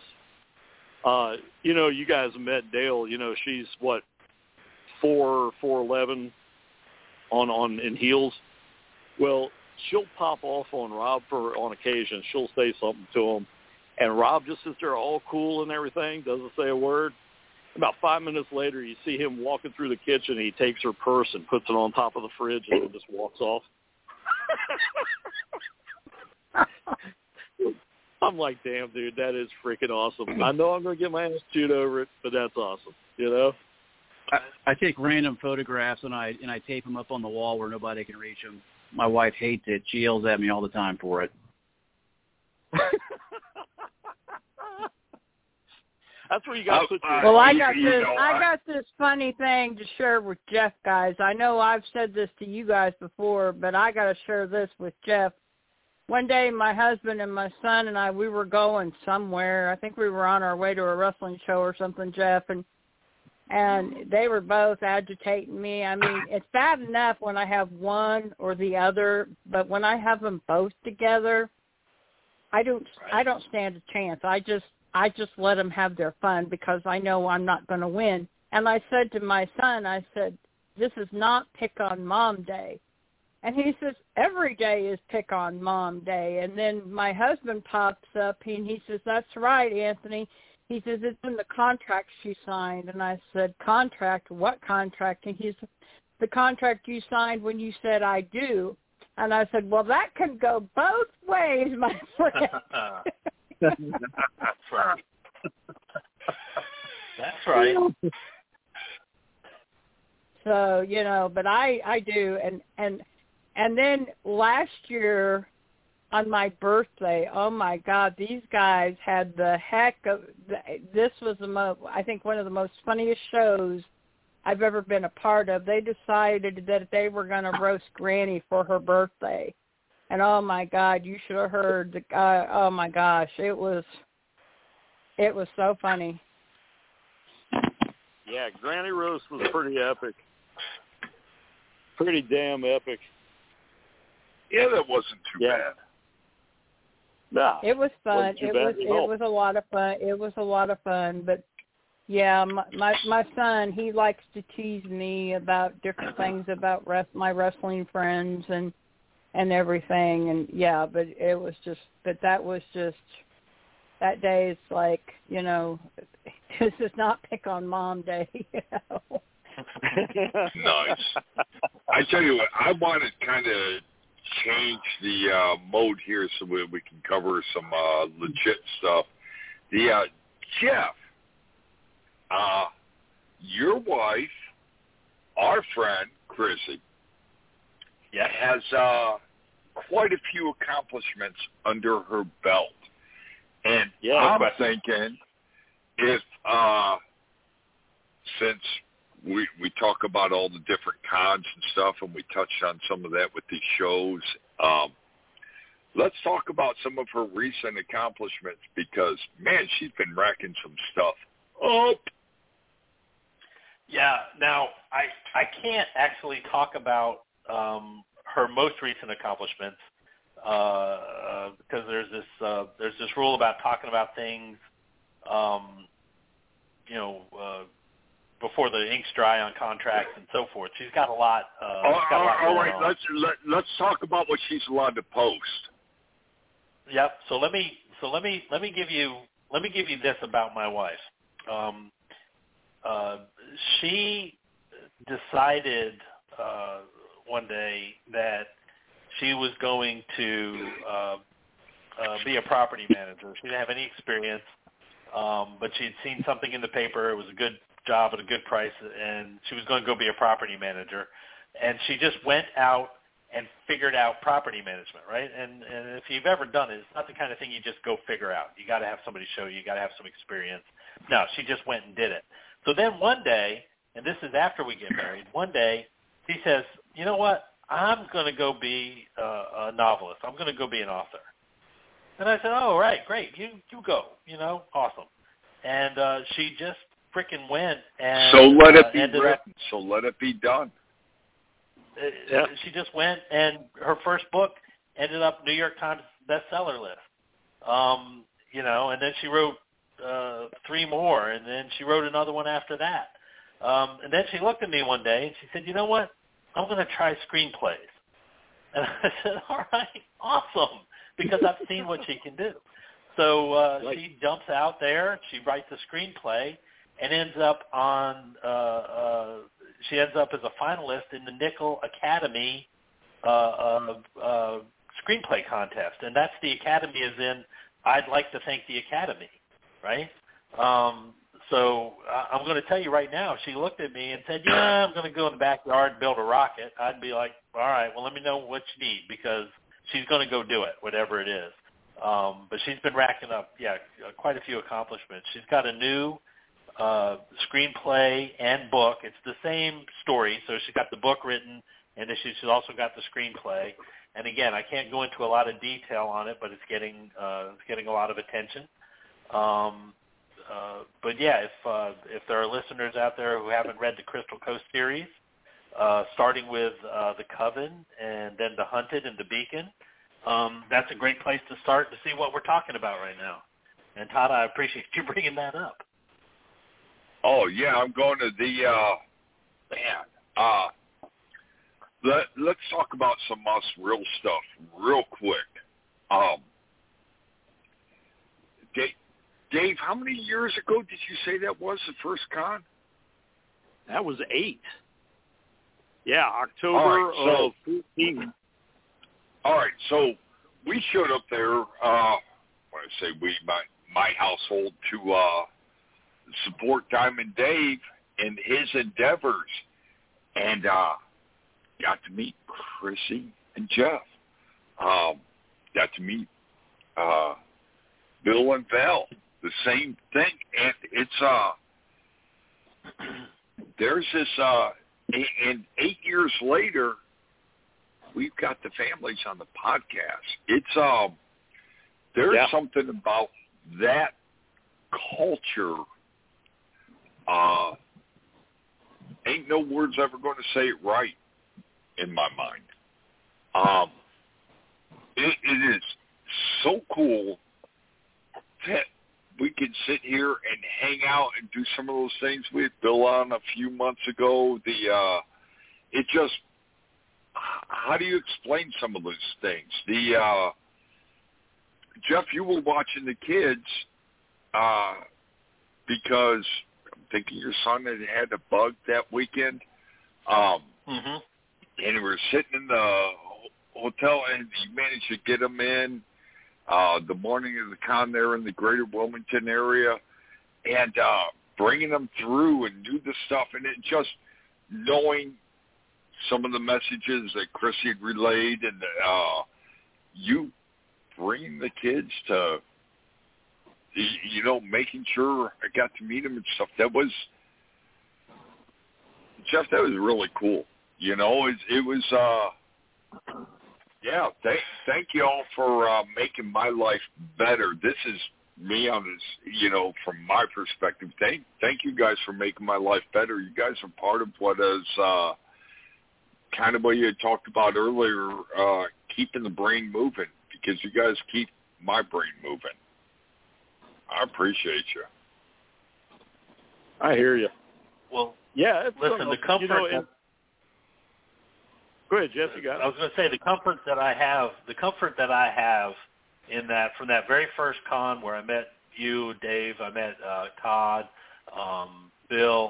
you guys have met Dale. She's what, 4'11", in heels. Well, she'll pop off on Rob on occasion. She'll say something to him, and Rob just sits there all cool and everything, doesn't say a word. About 5 minutes later, you see him walking through the kitchen. He takes her purse and puts it on top of the fridge and then just walks off. I'm like, damn, dude, that is freaking awesome. I know I'm going to get my ass chewed over it, but that's awesome, you know? I take random photographs and I tape them up on the wall where nobody can reach them. My wife hates it. She yells at me all the time for it. That's where you got to put your... Well, I got this funny thing to share with Jeff, guys. I know I've said this to you guys before, but I got to share this with Jeff. One day, my husband and my son and I, we were going somewhere. I think we were on our way to a wrestling show or something, Jeff, and they were both agitating me. I mean, it's bad enough when I have one or the other, but when I have them both together, I don't stand a chance. I just let them have their fun because I know I'm not going to win. And I said to my son, I said, this is not Pick on Mom Day. And he says, every day is Pick on Mom Day. And then my husband pops up and he says, that's right, Anthony. He says, it's in the contract she signed. And I said, contract? What contract? And he said, the contract you signed when you said I do. And I said, well, that can go both ways, my friend. That's right. That's right. So, you know, but I do. And then last year on my birthday, oh, my God, these guys had the heck of – this was, I think, one of the most funniest shows I've ever been a part of. They decided that they were going to roast Granny for her birthday. And, oh, my God, you should have heard oh, my gosh, it was so funny. Yeah, Granny Roast was pretty epic. Pretty damn epic. Yeah, that wasn't too bad. No, it was fun. It was a lot of fun. It was a lot of fun. But yeah, my son, he likes to tease me about different things about my wrestling friends and everything. And yeah, but it was just that was just that day. It's like, you know, this is not Pick on Mom Day. You know. Nice. I tell you what, I want to kind of change the mode here so we can cover some legit stuff. Jeff, your wife, our friend Chrissy, has quite a few accomplishments under her belt, and I'm thinking if since we talk about all the different cons and stuff, and we touched on some of that with these shows. Let's talk about some of her recent accomplishments because, man, she's been racking some stuff up. Yeah. Now, I can't actually talk about her most recent accomplishments because there's this rule about talking about things, before the ink's dry on contracts and so forth. She's got a lot. All right, let's talk about what she's allowed to post. Yep. So let me give you this about my wife. She decided one day that she was going to be a property manager. She didn't have any experience, but she'd seen something in the paper. It was a good job at a good price, and she was going to go be a property manager. And she just went out and figured out property management, right? And if you've ever done it, it's not the kind of thing you just go figure out. You got to have somebody show you. You got to have some experience. No, she just went and did it. So then one day, and this is after we get married, one day he says, you know what? I'm going to go be a novelist. I'm going to go be an author. And I said, oh, right, great. You go, awesome. And she just freaking went and so let it be written. So let it be done. She just went, and her first book ended up New York Times bestseller list. And then she wrote 3 more, and then she wrote another one after that. And then she looked at me one day and she said, you know what? I'm going to try screenplays. And I said, all right, awesome, because I've seen what she can do. So she jumps out there, she writes a screenplay, and ends up she ends up as a finalist in the Nickel Academy screenplay contest. And that's the Academy as in, I'd like to thank the Academy, right? So I'm going to tell you right now, if she looked at me and said, yeah, I'm going to go in the backyard and build a rocket, I'd be like, all right, well, let me know what you need, because she's going to go do it, whatever it is. But she's been racking up, quite a few accomplishments. She's got a new screenplay and book. It's the same story, so she's got the book written, and then she's also got the screenplay. And again, I can't go into a lot of detail on it, but it's getting a lot of attention. But yeah, if there are listeners out there who haven't read the Crystal Coast series, starting with The Coven and then The Hunted and The Beacon, that's a great place to start to see what we're talking about right now. And Todd, I appreciate you bringing that up. Oh yeah, I'm going to the let's talk about some us real stuff real quick. Dave, how many years ago did you say that was the first con? That was 8. Yeah, October of 14. All right, so we showed up there, when I say we, my household, to support Diamond Dave in his endeavors, and got to meet Chrissy and Jeff. Got to meet Bill and Val. The same thing, and it's there's this and 8 years later, we've got the families on the podcast. It's there's something about that culture. Ain't no words ever going to say it right in my mind. It is so cool that we could sit here and hang out and do some of those things we had Bill on a few months ago. It just, how do you explain some of those things? Jeff, you were watching the kids because I'm thinking your son had a bug that weekend. And we were sitting in the hotel, and you managed to get them in the morning of the con there in the greater Wilmington area, and bringing them through and do the stuff, and it just knowing some of the messages that Chrissy had relayed, and you bringing the kids to, making sure I got to meet them and stuff. That was, Jeff, that was really cool. It was yeah, thank you all for making my life better. This is me on this, from my perspective. Thank you guys for making my life better. You guys are part of what is kind of what you had talked about earlier, keeping the brain moving, because you guys keep my brain moving. I appreciate you. I hear you. Well, yeah. Listen, the comfort. Go ahead, Jeff. You got it. I was going to say the comfort that I have in that, from that very first con where I met you, Dave, I met Todd, Bill,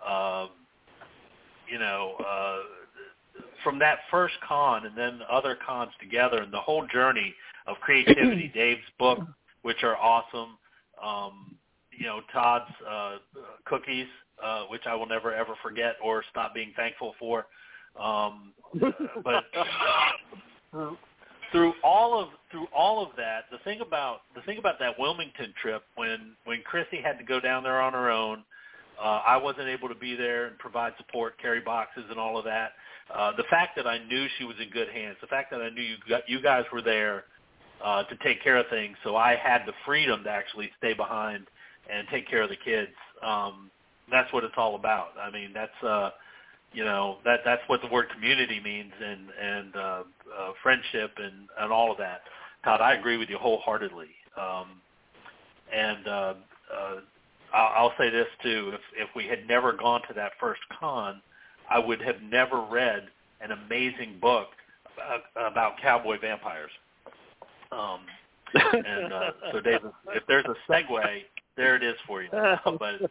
from that first con and then other cons together, and the whole journey of creativity. Dave's book, which are awesome. Todd's cookies, which I will never ever forget or stop being thankful for. But through all of that, the thing about that Wilmington trip, when Chrissy had to go down there on her own, I wasn't able to be there and provide support, carry boxes, and all of that. The fact that I knew she was in good hands, the fact that I knew you guys were there to take care of things, so I had the freedom to actually stay behind and take care of the kids. That's what it's all about. I mean, that's that's what the word community means, and friendship and all of that. Todd, I agree with you wholeheartedly. I'll say this too: if we had never gone to that first con, I would have never read an amazing book about cowboy vampires. So, David, if there's a segue, there it is for you. But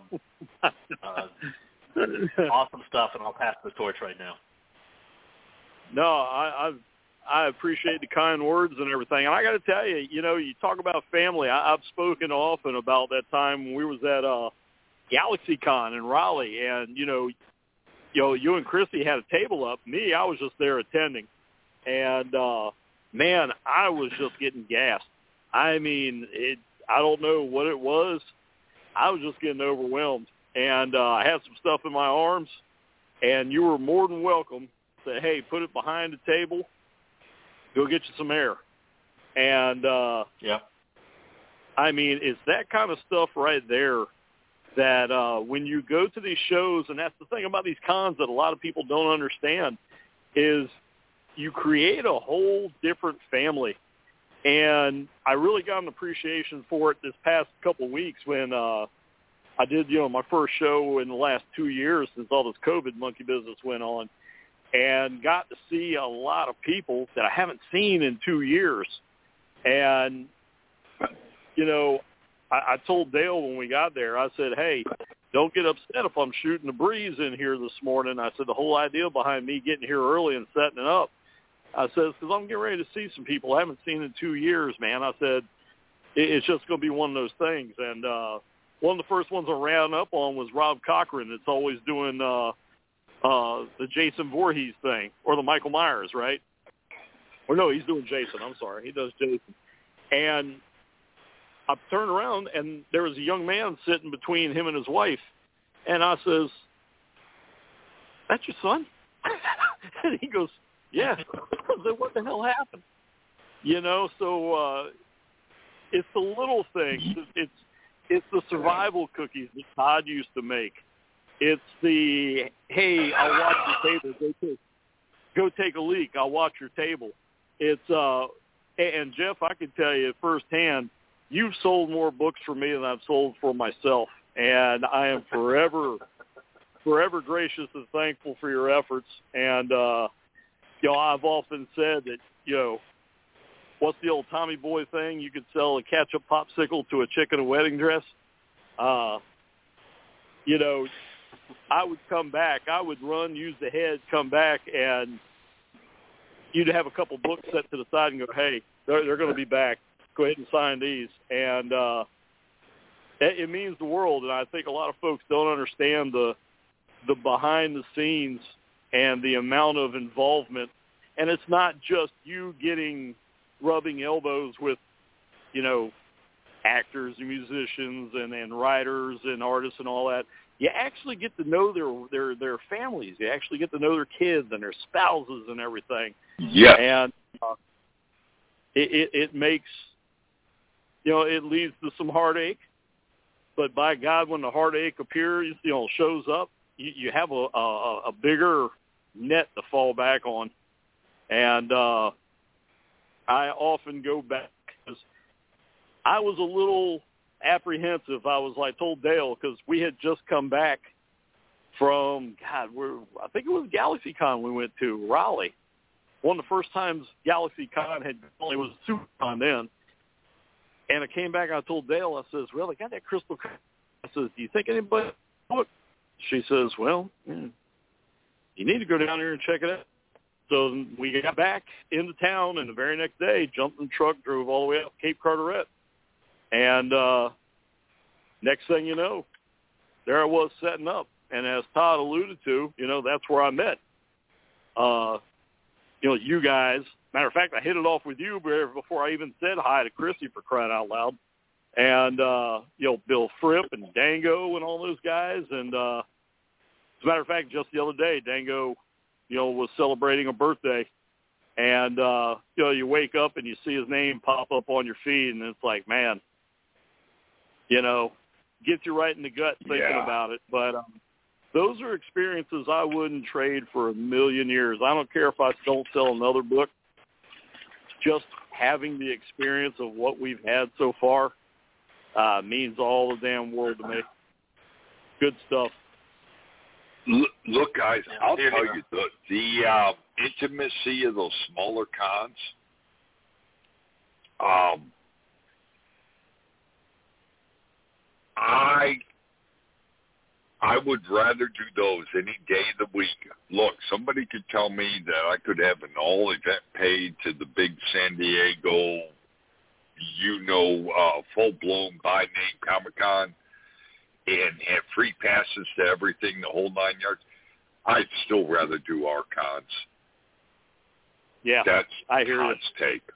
awesome stuff, and I'll pass the torch right now. No, I appreciate the kind words and everything. And I got to tell you, you talk about family. I've spoken often about that time when we was at GalaxyCon in Raleigh, and you and Chrissy had a table up. Me, I was just there attending, and man, I was just getting gassed. I mean, I don't know what it was. I was just getting overwhelmed, and I had some stuff in my arms, and you were more than welcome to say, hey, put it behind the table. Go get you some air. And, yeah. I mean, it's that kind of stuff right there that when you go to these shows, and that's the thing about these cons that a lot of people don't understand, is you create a whole different family. And I really got an appreciation for it this past couple of weeks when I did, my first show in the last 2 years since all this COVID monkey business went on, and got to see a lot of people that I haven't seen in 2 years. And, I told Dale when we got there, I said, hey, don't get upset if I'm shooting a breeze in here this morning. I said, the whole idea behind me getting here early and setting it up, I said, because I'm getting ready to see some people I haven't seen in 2 years, man. I said, it's just going to be one of those things. And one of the first ones I ran up on was Rob Cochran. That's always doing the Jason Voorhees thing, or the Michael Myers, right? Or no, he's doing Jason. I'm sorry. He does Jason. And I turned around, and there was a young man sitting between him and his wife. And I says, that's your son? And he goes, yeah. I said, what the hell happened? So it's the little things. It's the survival cookies that Todd used to make. It's the, hey, I'll watch your table. Go take a leak. I'll watch your table. It's and Jeff, I can tell you firsthand, you've sold more books for me than I've sold for myself, and I am forever gracious and thankful for your efforts. And I've often said that what's the old Tommy Boy thing? You could sell a ketchup popsicle to a chick in a wedding dress. I would come back. I would run, use the head, come back, and you'd have a couple books set to the side and go, hey, they're going to be back. Go ahead and sign these. And it means the world, and I think a lot of folks don't understand the behind the scenes and the amount of involvement. And it's not just you rubbing elbows with, actors and musicians and writers and artists and all that. You actually get to know their families. You actually get to know their kids and their spouses and everything. Yeah. And it makes, it leads to some heartache. But by God, when the heartache appears, shows up, you have a bigger net to fall back on. And I often go back because I was a little apprehensive. I told Dale, because we had just come back from, I think it was GalaxyCon we went to, Raleigh. One of the first times GalaxyCon it was SuperCon then. And I came back, I told Dale, I says, well, I got that crystal. I says, do you think anybody look? She says, well, you need to go down there and check it out. So we got back into town, and the very next day, jumped in the truck, drove all the way up Cape Carteret. And next thing you know, there I was setting up. And as Todd alluded to, that's where I met, you guys. Matter of fact, I hit it off with you before I even said hi to Chrissy, for crying out loud. And, Bill Fripp and Dango and all those guys. And as a matter of fact, just the other day, Dango, was celebrating a birthday. And, you wake up and you see his name pop up on your feed, and it's like, man, gets you right in the gut thinking about it. But those are experiences I wouldn't trade for a million years. I don't care if I don't sell another book. Just having the experience of what we've had so far means all the damn world to me. Good stuff. Look, guys, I'll tell you, the intimacy of those smaller cons, I would rather do those any day of the week. Look, somebody could tell me that I could have an all-event paid to the big San Diego, full-blown by-name Comic-Con and have free passes to everything, the whole 9 yards. I'd still rather do our cons. Yeah, that's I hear cons you. take.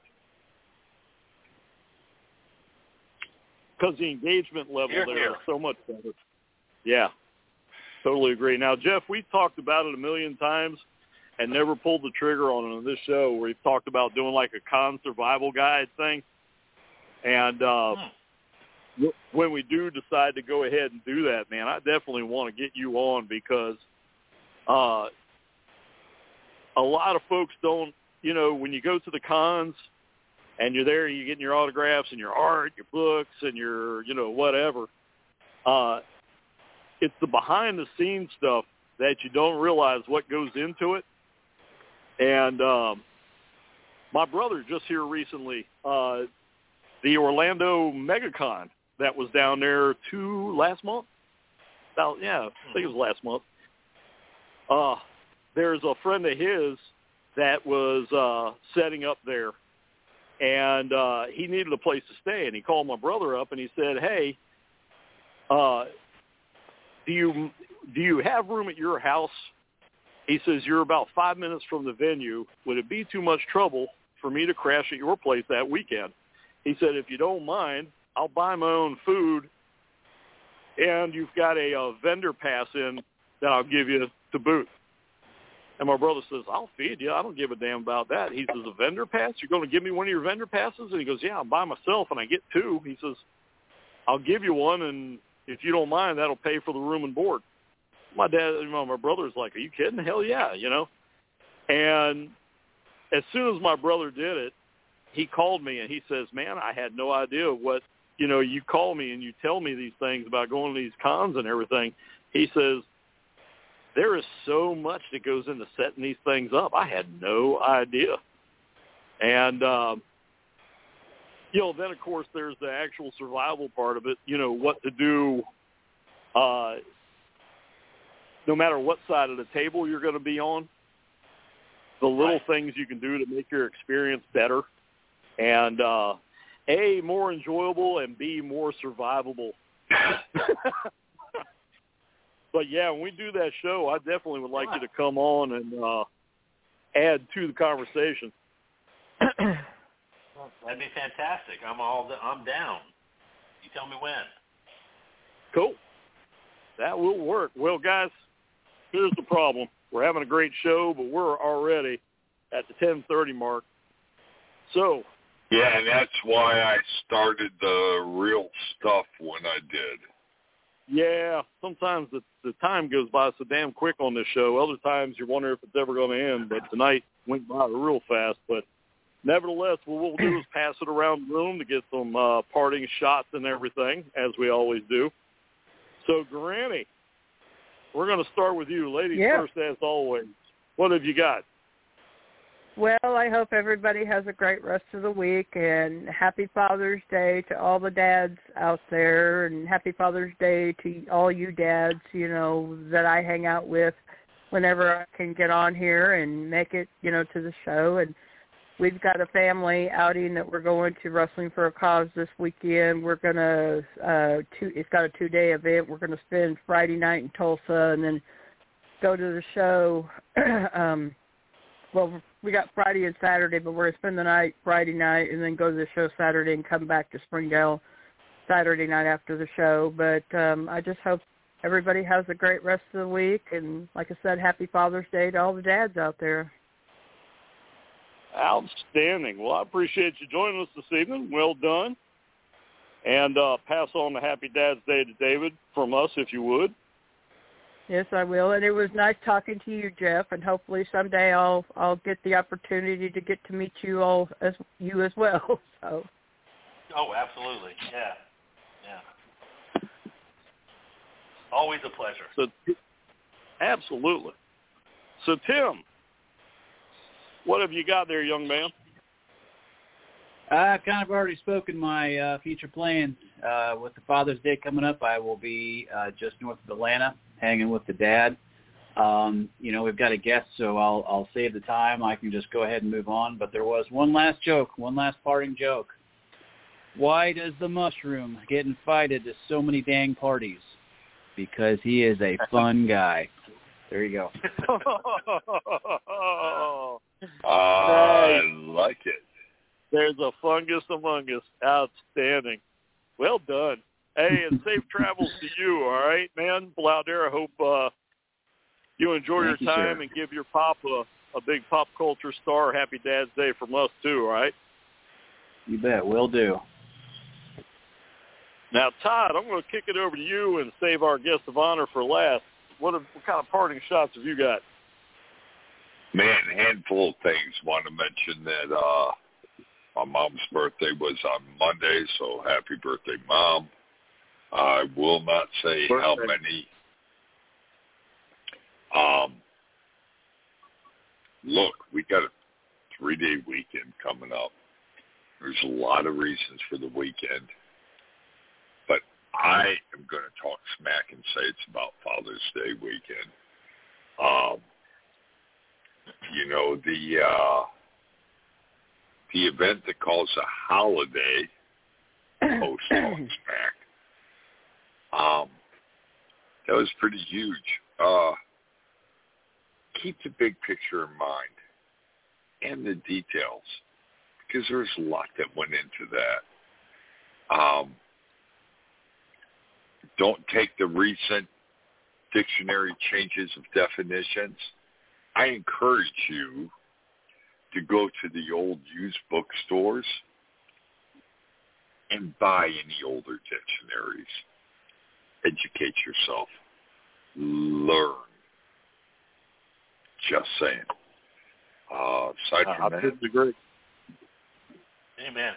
Because the engagement level there is so much better. Yeah, totally agree. Now, Jeff, we've talked about it a million times and never pulled the trigger on it on this show, where we've talked about doing like a con survival guide thing. And when we do decide to go ahead and do that, man, I definitely want to get you on, because a lot of folks don't, when you go to the cons and you're there, you're getting your autographs and your art, your books, and your, whatever. It's the behind-the-scenes stuff that you don't realize what goes into it. And my brother just here recently, the Orlando MegaCon that was down there last month. I think it was last month. There's a friend of his that was setting up there, and he needed a place to stay, and he called my brother up and he said, "Hey, do you have room at your house?" He says, "You're about 5 minutes from the venue. Would it be too much trouble for me to crash at your place that weekend?" He said, "If you don't mind, I'll buy my own food, and you've got a vendor pass in that I'll give you to boot." And my brother says, "I'll feed you. I don't give a damn about that." He says, "A vendor pass? You're going to give me one of your vendor passes?" And he goes, "Yeah, I'm by myself, and I get two." He says, "I'll give you one, and if you don't mind, that'll pay for the room and board." My brother's like, "Are you kidding? Hell yeah, And as soon as my brother did it, he called me and he says, "Man, I had no idea what, you call me and you tell me these things about going to these cons and everything." He says, "There is so much that goes into setting these things up. I had no idea." And, then of course there's the actual survival part of it, what to do, no matter what side of the table you're going to be on, the little things you can do to make your experience better and, A, more enjoyable, and B, more survivable. But, yeah, when we do that show, I definitely would like you to come on and add to the conversation. That'd be fantastic. I'm down. You tell me when. Cool. That will work. Well, guys, here's the problem. We're having a great show, but we're already at the 10:30 mark. So. Yeah, and that's why I started the real stuff when I did. Yeah, sometimes the time goes by so damn quick on this show. Other times you wonder if it's ever going to end, but tonight went by real fast. But nevertheless, what we'll do is pass it around the room to get some parting shots and everything, as we always do. So, Granny, we're going to start with you. Ladies first, as always. What have you got? Well, I hope everybody has a great rest of the week, and happy Father's Day to all the dads out there, and happy Father's Day to all you dads, that I hang out with whenever I can get on here and make it, to the show. And we've got a family outing that we're going to, Wrestling for a Cause, this weekend. We're going to, it's got a 2-day event. We're going to spend Friday night in Tulsa and then go to the show. Well, we got Friday and Saturday, but we're going to spend the night Friday night and then go to the show Saturday and come back to Springdale Saturday night after the show. But I just hope everybody has a great rest of the week. And like I said, happy Father's Day to all the dads out there. Outstanding. Well, I appreciate you joining us this evening. Well done. And pass on the Happy Dad's Day to David from us, if you would. Yes, I will. And it was nice talking to you, Jeff. And hopefully someday I'll get the opportunity to get to meet you all as well. So. Oh, absolutely. Yeah. Always a pleasure. So Absolutely. So, Tim, what have you got there, young man? I've kind of already spoken my future plans. With the Father's Day coming up, I will be just north of Atlanta, hanging with the dad. We've got a guest, so I'll save the time. I can just go ahead and move on. But there was one last parting joke. Why does the mushroom get invited to so many dang parties? Because he is a fun guy. There you go. I like it. There's a fungus among us. Outstanding. Well done. Hey, and safe travels to you, all right, man? People out there, I hope you enjoy your time, sir. And give your pop a big pop culture star. Happy Dad's Day from us, too, all right? You bet. Will do. Now, Todd, I'm going to kick it over to you and save our guest of honor for last. What kind of parting shots have you got? Man, a handful of things. Want to mention that my mom's birthday was on Monday, so happy birthday, Mom. I will not say how many. Look, we got a 3-day weekend coming up. There's a lot of reasons for the weekend. But I am going to talk smack and say it's about Father's Day weekend. The event that calls a holiday, post talk smack, that was pretty huge. Keep the big picture in mind and the details, because there's a lot that went into that. Don't take the recent dictionary changes of definitions. I encourage you to go to the old used bookstores and buy any older dictionaries. Educate yourself. Learn. Just saying. Aside from that, agree. Amen.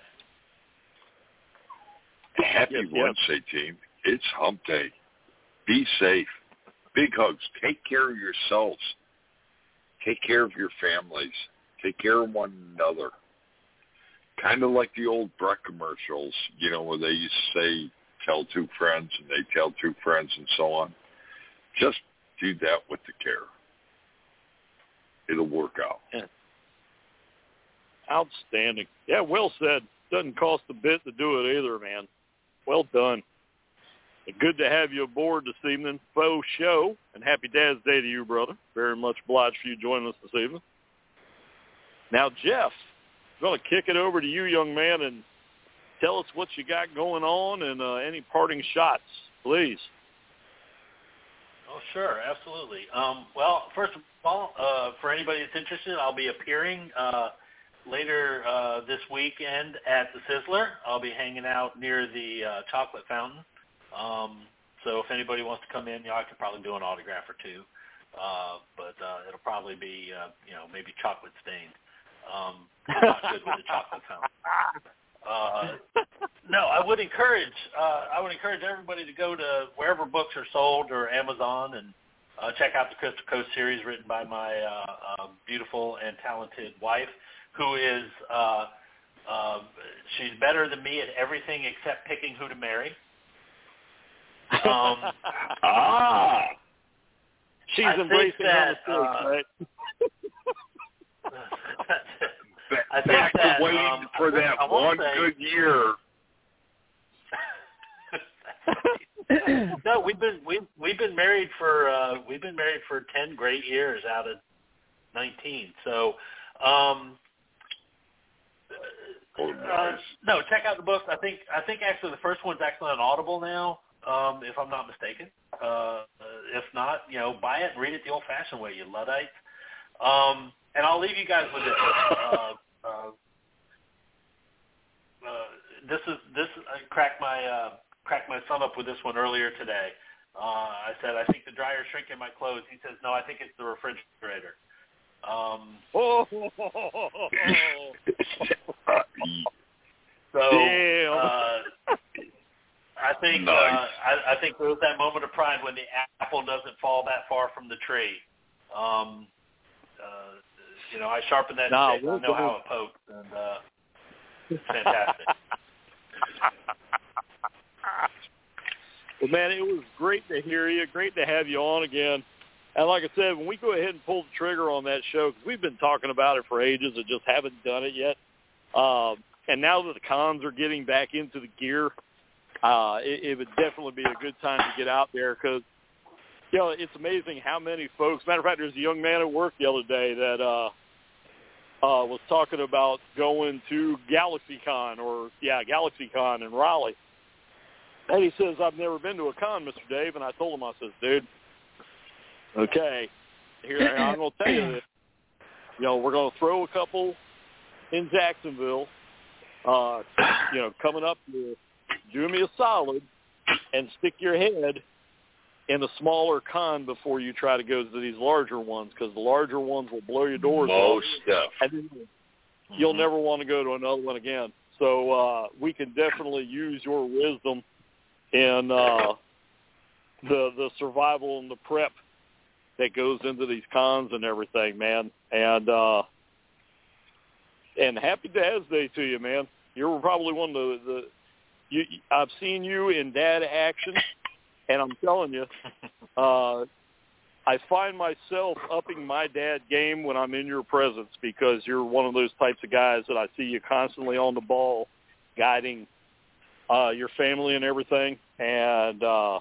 Happy Wednesday, team. It's hump day. Be safe. Big hugs. Take care of yourselves. Take care of your families. Take care of one another. Kind of like the old Breck commercials, where they used to say, tell two friends, and they tell two friends, and so on. Just do that with the care. It'll work out. Yeah. Outstanding. Yeah, well said. Doesn't cost a bit to do it either, man. Well done. Good to have you aboard this evening. Faux show, and happy Dad's Day to you, brother. Very much obliged for you joining us this evening. Now, Jeff, I'm going to kick it over to you, young man, and tell us what you got going on and any parting shots, please. Oh, sure, absolutely. Well, first of all, for anybody that's interested, I'll be appearing later this weekend at the Sizzler. I'll be hanging out near the chocolate fountain. So if anybody wants to come in, I could probably do an autograph or two. But it'll probably be, maybe chocolate stained. I'm not good with the chocolate fountain. No, I would encourage everybody to go to wherever books are sold or Amazon and check out the Crystal Coast series written by my beautiful and talented wife, who is she's better than me at everything except picking who to marry. She's embracing her mistakes, right? After waiting for that one good year. No, we've been married for 10 great years out of 19. So, no, check out the books. I think actually the first one's actually on Audible now, if I'm not mistaken. If not, buy it and read it the old-fashioned way, you Luddites. And I'll leave you guys with this. I cracked my son up with this one earlier today. I said, I think the dryer's shrinking my clothes. He says, no, I think it's the refrigerator. So I think Nice. I think there was that moment of pride when the apple doesn't fall that far from the tree. I sharpened that stick. I know how it pokes, and it's fantastic. Well, man, it was great to hear you. Great to have you on again. And like I said, when we go ahead and pull the trigger on that show, because we've been talking about it for ages and just haven't done it yet. And now that the cons are getting back into the gear, it would definitely be a good time to get out there because, it's amazing how many folks. Matter of fact, there's a young man at work the other day that was talking about going to GalaxyCon GalaxyCon in Raleigh. And he says, I've never been to a con, Mr. Dave. And I told him, I said, dude, okay, here I'm going to tell you this. We're going to throw a couple in Jacksonville, coming up here. Do me a solid and stick your head in a smaller con before you try to go to these larger ones, because the larger ones will blow your doors off. And then you'll never want to go to another one again. So we can definitely use your wisdom in the survival and the prep that goes into these cons and everything, man. And happy Dad's Day to you, man. You're probably one of I've seen you in dad action, and I'm telling you, I find myself upping my dad game when I'm in your presence, because you're one of those types of guys that I see you constantly on the ball, guiding your family and everything, and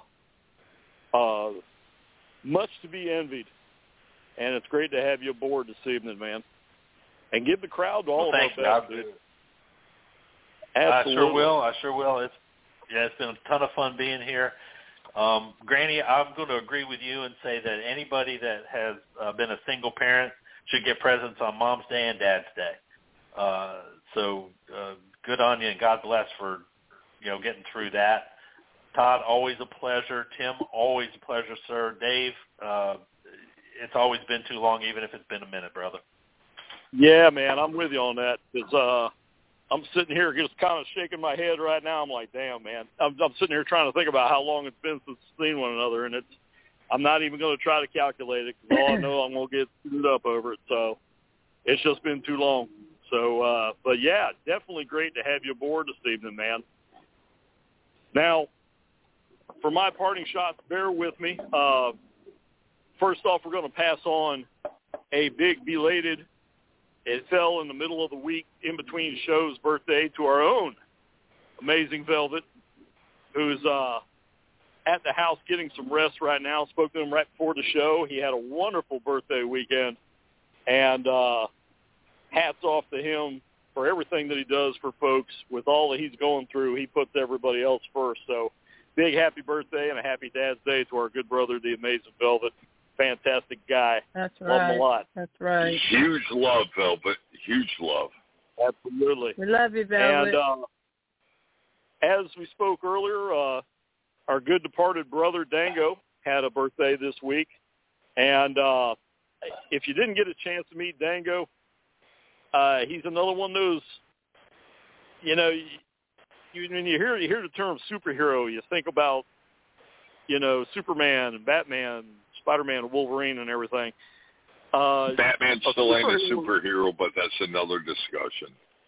much to be envied. And it's great to have you aboard this evening, man. And give the crowd all of our best, dude. Absolutely. I sure will. It's been a ton of fun being here. Granny, I'm going to agree with you and say that anybody that has been a single parent should get presents on Mom's Day and Dad's Day. So good on you, and God bless for getting through that. Todd, always a pleasure. Tim, always a pleasure, sir. Dave, it's always been too long, even if it's been a minute, brother. Yeah, man, I'm with you on that. Because I'm sitting here just kind of shaking my head right now. I'm like, damn, man. I'm sitting here trying to think about how long it's been since we've seen one another, and I'm not even going to try to calculate it, because all I know I'm going to get screwed up over it. So it's just been too long. So, but yeah, definitely great to have you aboard this evening, man. Now, for my parting shots, bear with me. First off, we're going to pass on a big belated, it fell in the middle of the week in between shows, birthday to our own Amazing Velvet, who's at the house getting some rest right now. Spoke to him right before the show. He had a wonderful birthday weekend, and hats off to him for everything that he does for folks. With all that he's going through, he puts everybody else first. So big happy birthday and a happy Dad's Day to our good brother, the Amazing Velvet. Fantastic guy. That's right. Love him a lot. That's right. Huge love, Velvet. Huge love. Absolutely. We love you, Velvet. And as we spoke earlier, our good departed brother, Dango, had a birthday this week. And if you didn't get a chance to meet Dango, he's another one of those, when you hear the term superhero, you think about, Superman and Batman, Spider-Man and Wolverine and everything. Batman still ain't a superhero, but that's another discussion.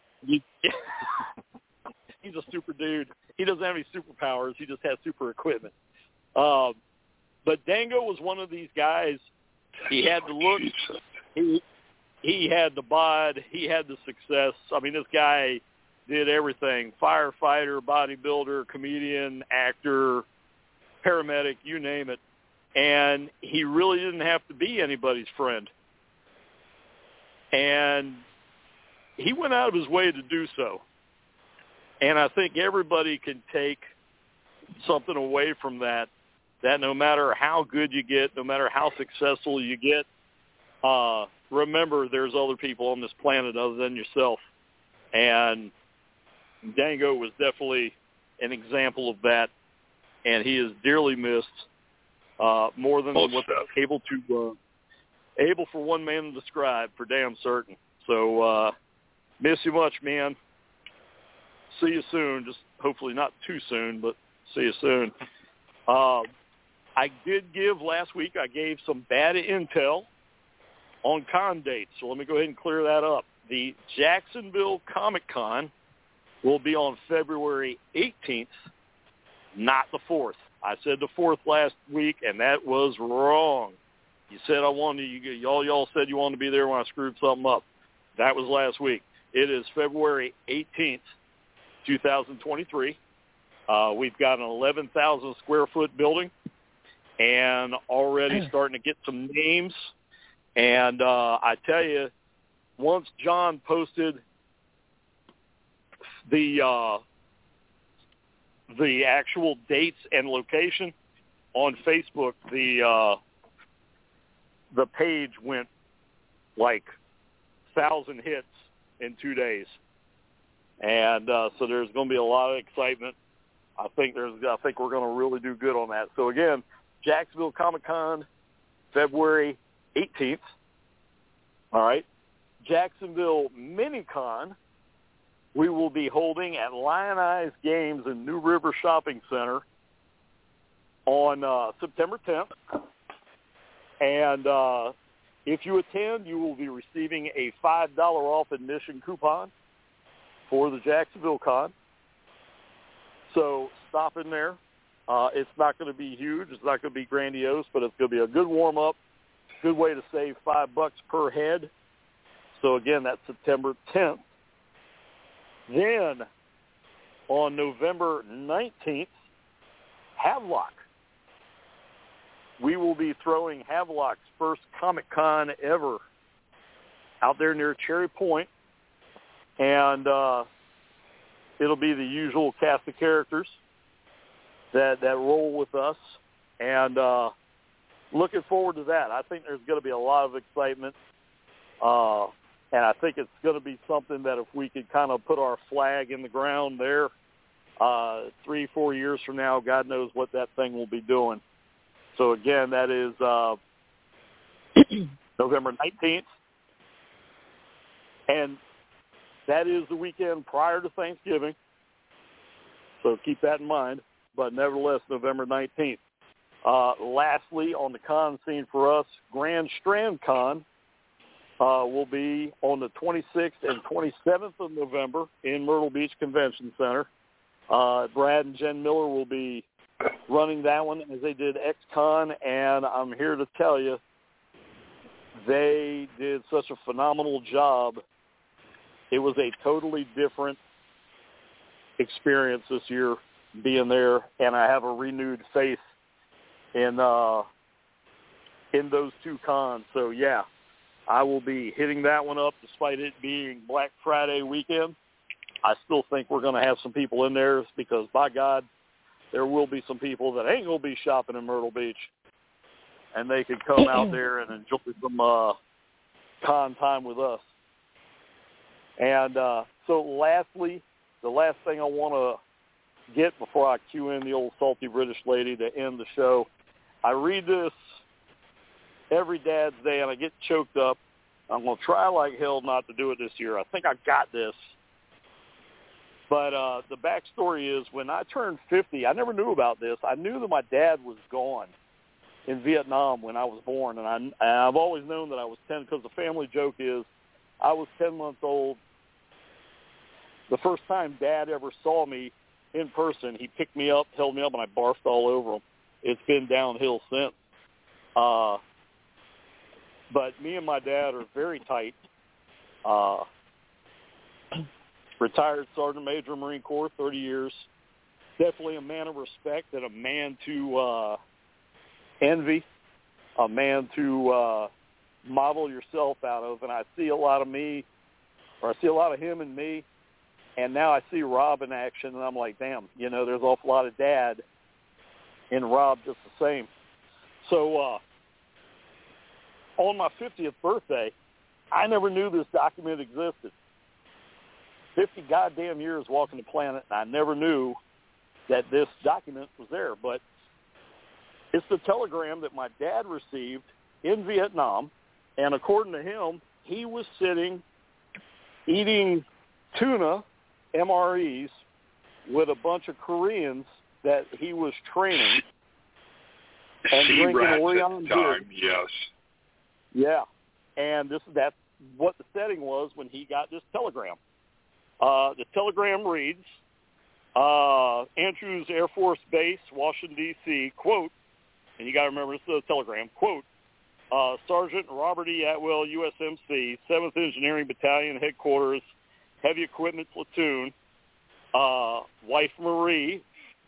He's a super dude. He doesn't have any superpowers. He just has super equipment. But Dango was one of these guys. He had the look. He had the bod. He had the success. I mean, this guy did everything: firefighter, bodybuilder, comedian, actor, paramedic, you name it. And he really didn't have to be anybody's friend. And he went out of his way to do so. And I think everybody can take something away from that no matter how good you get, no matter how successful you get, remember there's other people on this planet other than yourself. And Dango was definitely an example of that. And he is dearly missed. More than what's able for one man to describe, for damn certain. So miss you much, man. See you soon. Just hopefully not too soon, but See you soon. I did give last week, I gave some bad intel on con dates. So let me go ahead and clear that up. The Jacksonville Comic-Con will be on February 18th, not the 4th. I said the 4th last week, and that was wrong. You said y'all said you wanted to be there when I screwed something up. That was last week. It is February 18th, 2023. We've got an 11,000 square foot building and already starting to get some names. And I tell you, once John posted the actual dates and location on Facebook, the page went like 1,000 hits in 2 days, and so there's going to be a lot of excitement. I think we're going to really do good on that. So again, Jacksonville Comic-Con, February 18th. All right, Jacksonville Mini-Con, we will be holding at Lion Eyes Games in New River Shopping Center on September 10th. And if you attend, you will be receiving a $5 off admission coupon for the Jacksonville Con. So stop in there. It's not going to be huge. It's not going to be grandiose, but it's going to be a good warm-up, good way to save $5 per head. So, again, that's September 10th. Then on November 19th, Havelock. We will be throwing Havelock's first Comic-Con ever out there near Cherry Point. And it'll be the usual cast of characters that roll with us. And looking forward to that. I think there's going to be a lot of excitement. And I think it's going to be something that if we could kind of put our flag in the ground there 3-4 years from now, God knows what that thing will be doing. So, again, that is November 19th. And that is the weekend prior to Thanksgiving. So keep that in mind. But nevertheless, November 19th. Lastly, on the con scene for us, Grand Strand Con will be on the 26th and 27th of November in Myrtle Beach Convention Center. Brad and Jen Miller will be running that one as they did X-Con, and I'm here to tell you they did such a phenomenal job. It was a totally different experience this year being there, and I have a renewed faith in those two cons. So, yeah, I will be hitting that one up despite it being Black Friday weekend. I still think we're going to have some people in there because, by God, there will be some people that ain't going to be shopping in Myrtle Beach, and they can come out there and enjoy some con time with us. And so lastly, the last thing I want to get before I cue in the old salty British lady to end the show, I read this every Dad's Day, and I get choked up. I'm going to try like hell not to do it this year. I think I got this. But the backstory is when I turned 50, I never knew about this. I knew that my dad was gone in Vietnam when I was born, and I've always known that I was 10 because the family joke is I was 10 months old. The first time Dad ever saw me in person, he picked me up, held me up, and I barfed all over him. It's been downhill since. But me and my dad are very tight. Retired Sergeant Major Marine Corps, 30 years. Definitely a man of respect and a man to envy, a man to model yourself out of. And I see a lot of me, or I see a lot of him in me, and now I see Rob in action, and I'm like, damn, there's an awful lot of Dad in Rob just the same. So on my 50th birthday, I never knew this document existed. 50 goddamn years walking the planet, and I never knew that this document was there. But it's the telegram that my dad received in Vietnam, and according to him, he was sitting eating tuna MREs with a bunch of Koreans that he was training and Sea drinking Rats Orion at the time, yes. Yeah, and that's what the setting was when he got this telegram. The telegram reads, Andrews Air Force Base, Washington, D.C., quote, and you got to remember this is a telegram, quote, Sergeant Robert E. Atwell, USMC, 7th Engineering Battalion, Headquarters, Heavy Equipment Platoon, wife Marie,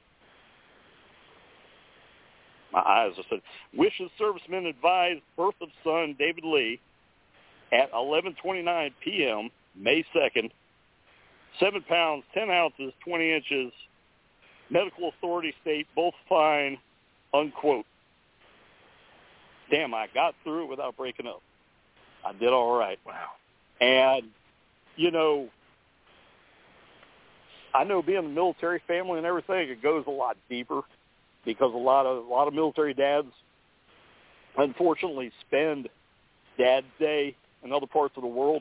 my eyes are said, wishes servicemen advised birth of son David Lee at 11:29 p.m., May 2nd, 7 pounds, 10 ounces, 20 inches, medical authority state both fine, unquote. Damn, I got through it without breaking up. I did all right. Wow. And, you know, I know being a military family and everything, it goes a lot deeper because a lot of military dads, unfortunately, spend Dad's Day in other parts of the world.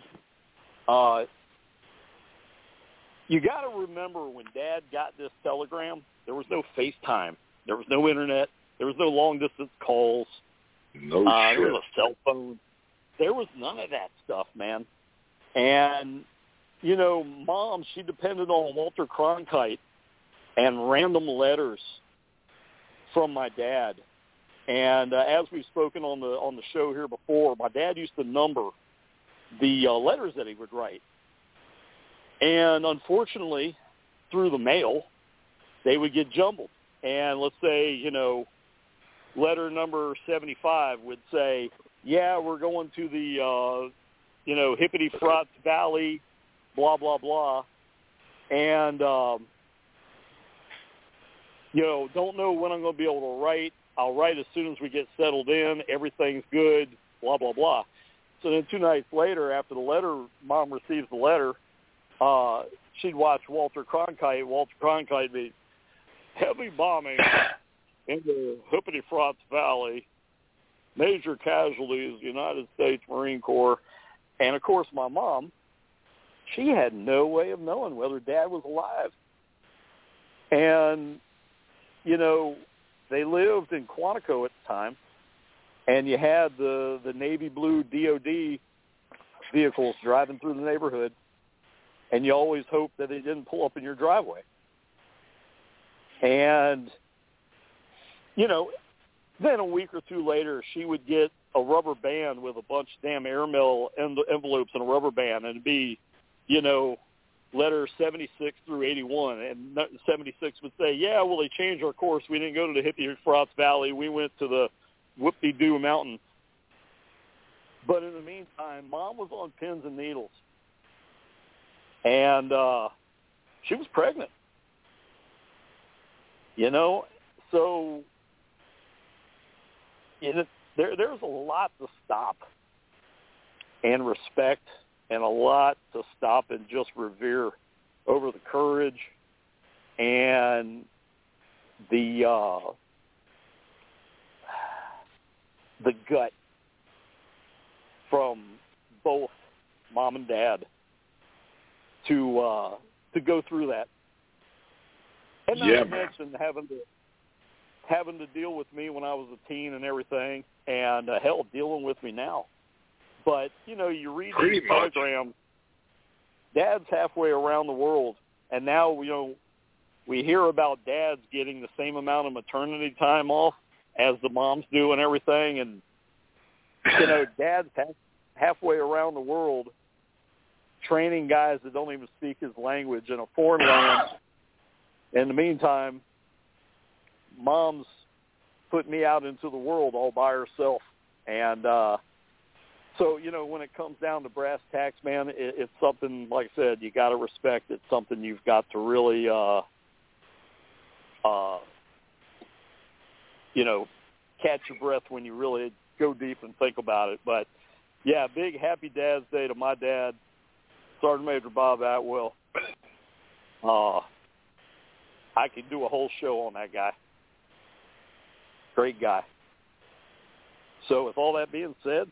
You got to remember when Dad got this telegram, there was no FaceTime. There was no internet. There was no long-distance calls. No shit. There was a cell phone. There was none of that stuff, man. And, you know, Mom, she depended on Walter Cronkite and random letters from my dad. And as we've spoken on the show here before, my dad used to number the letters that he would write. And unfortunately, through the mail, they would get jumbled. And let's say, you know, letter number 75 would say, yeah, we're going to the, you know, Hippity Frotz Valley, blah, blah, blah. And, you know, don't know when I'm going to be able to write. I'll write as soon as we get settled in. Everything's good, blah, blah, blah. So then 2 nights later, after the letter, Mom receives the letter, she'd watch Walter Cronkite. Walter Cronkite be heavy bombing in the Hippity Frotz Valley, major casualties, United States Marine Corps. And, of course, my mom, she had no way of knowing whether Dad was alive. And, you know, they lived in Quantico at the time, and you had the navy blue DOD vehicles driving through the neighborhood, and you always hoped that they didn't pull up in your driveway. And, you know, then a week or two later, she would get a rubber band with a bunch of damn airmail envelopes and a rubber band, and it'd be, you know, letter 76 through 81. And 76 would say, yeah, well, they changed our course. We didn't go to the Hippity Frotz Valley. We went to the Whoop-de-Doo Mountain. But in the meantime, Mom was on pins and needles. And she was pregnant. You know, so there's a lot to stop and respect, and a lot to stop and just revere over the courage and the gut from both Mom and Dad to go through that. And not to mention having to deal with me when I was a teen and everything, and hell, dealing with me now. But, you know, you read these telegrams, Dad's halfway around the world, and now, you know, we hear about dads getting the same amount of maternity time off as the moms do and everything, and, you know, Dad's halfway around the world training guys that don't even speak his language in a foreign land. In the meantime, Mom's put me out into the world all by herself. And so, you know, when it comes down to brass tacks, man, it's something, like I said, you got to respect. It's something you've got to really, you know, catch your breath when you really go deep and think about it. But, yeah, big happy Dad's Day to my dad, Sergeant Major Bob Atwell. I could do a whole show on that guy. Great guy. So with all that being said,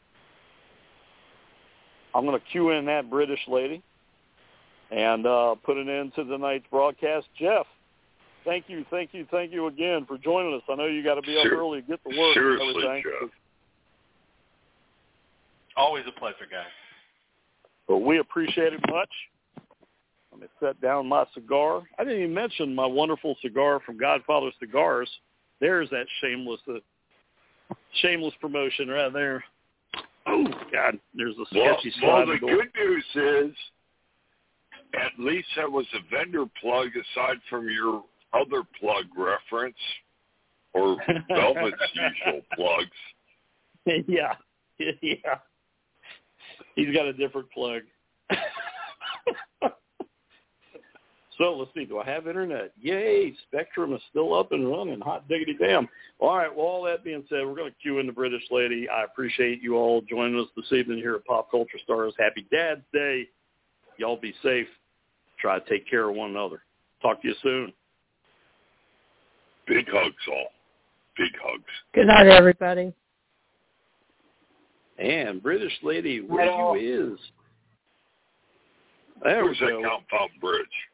I'm going to cue in that British lady and put an end to tonight's broadcast. Jeff, Thank you again for joining us. I know you got to be up early to get to work. Seriously, and everything. Jeff. Always a pleasure, guys. But we appreciate it much. Let me set down my cigar. I didn't even mention my wonderful cigar from Godfather Cigars. There's that shameless promotion right there. Oh, God, there's a sketchy slide. Well, the good news is at least that was a vendor plug aside from your other plug reference or Velvet's usual plugs. Yeah. He's got a different plug. So let's see. Do I have internet? Yay! Spectrum is still up and running. Hot diggity damn. All right. Well, all that being said, we're going to cue in the British lady. I appreciate you all joining us this evening here at Pop Culture Stars. Happy Dad's Day. Y'all be safe. Try to take care of one another. Talk to you soon. Big hugs, all. Big hugs. Good night, everybody. And British lady, where you is? There Where's we that go. Compound Bridge?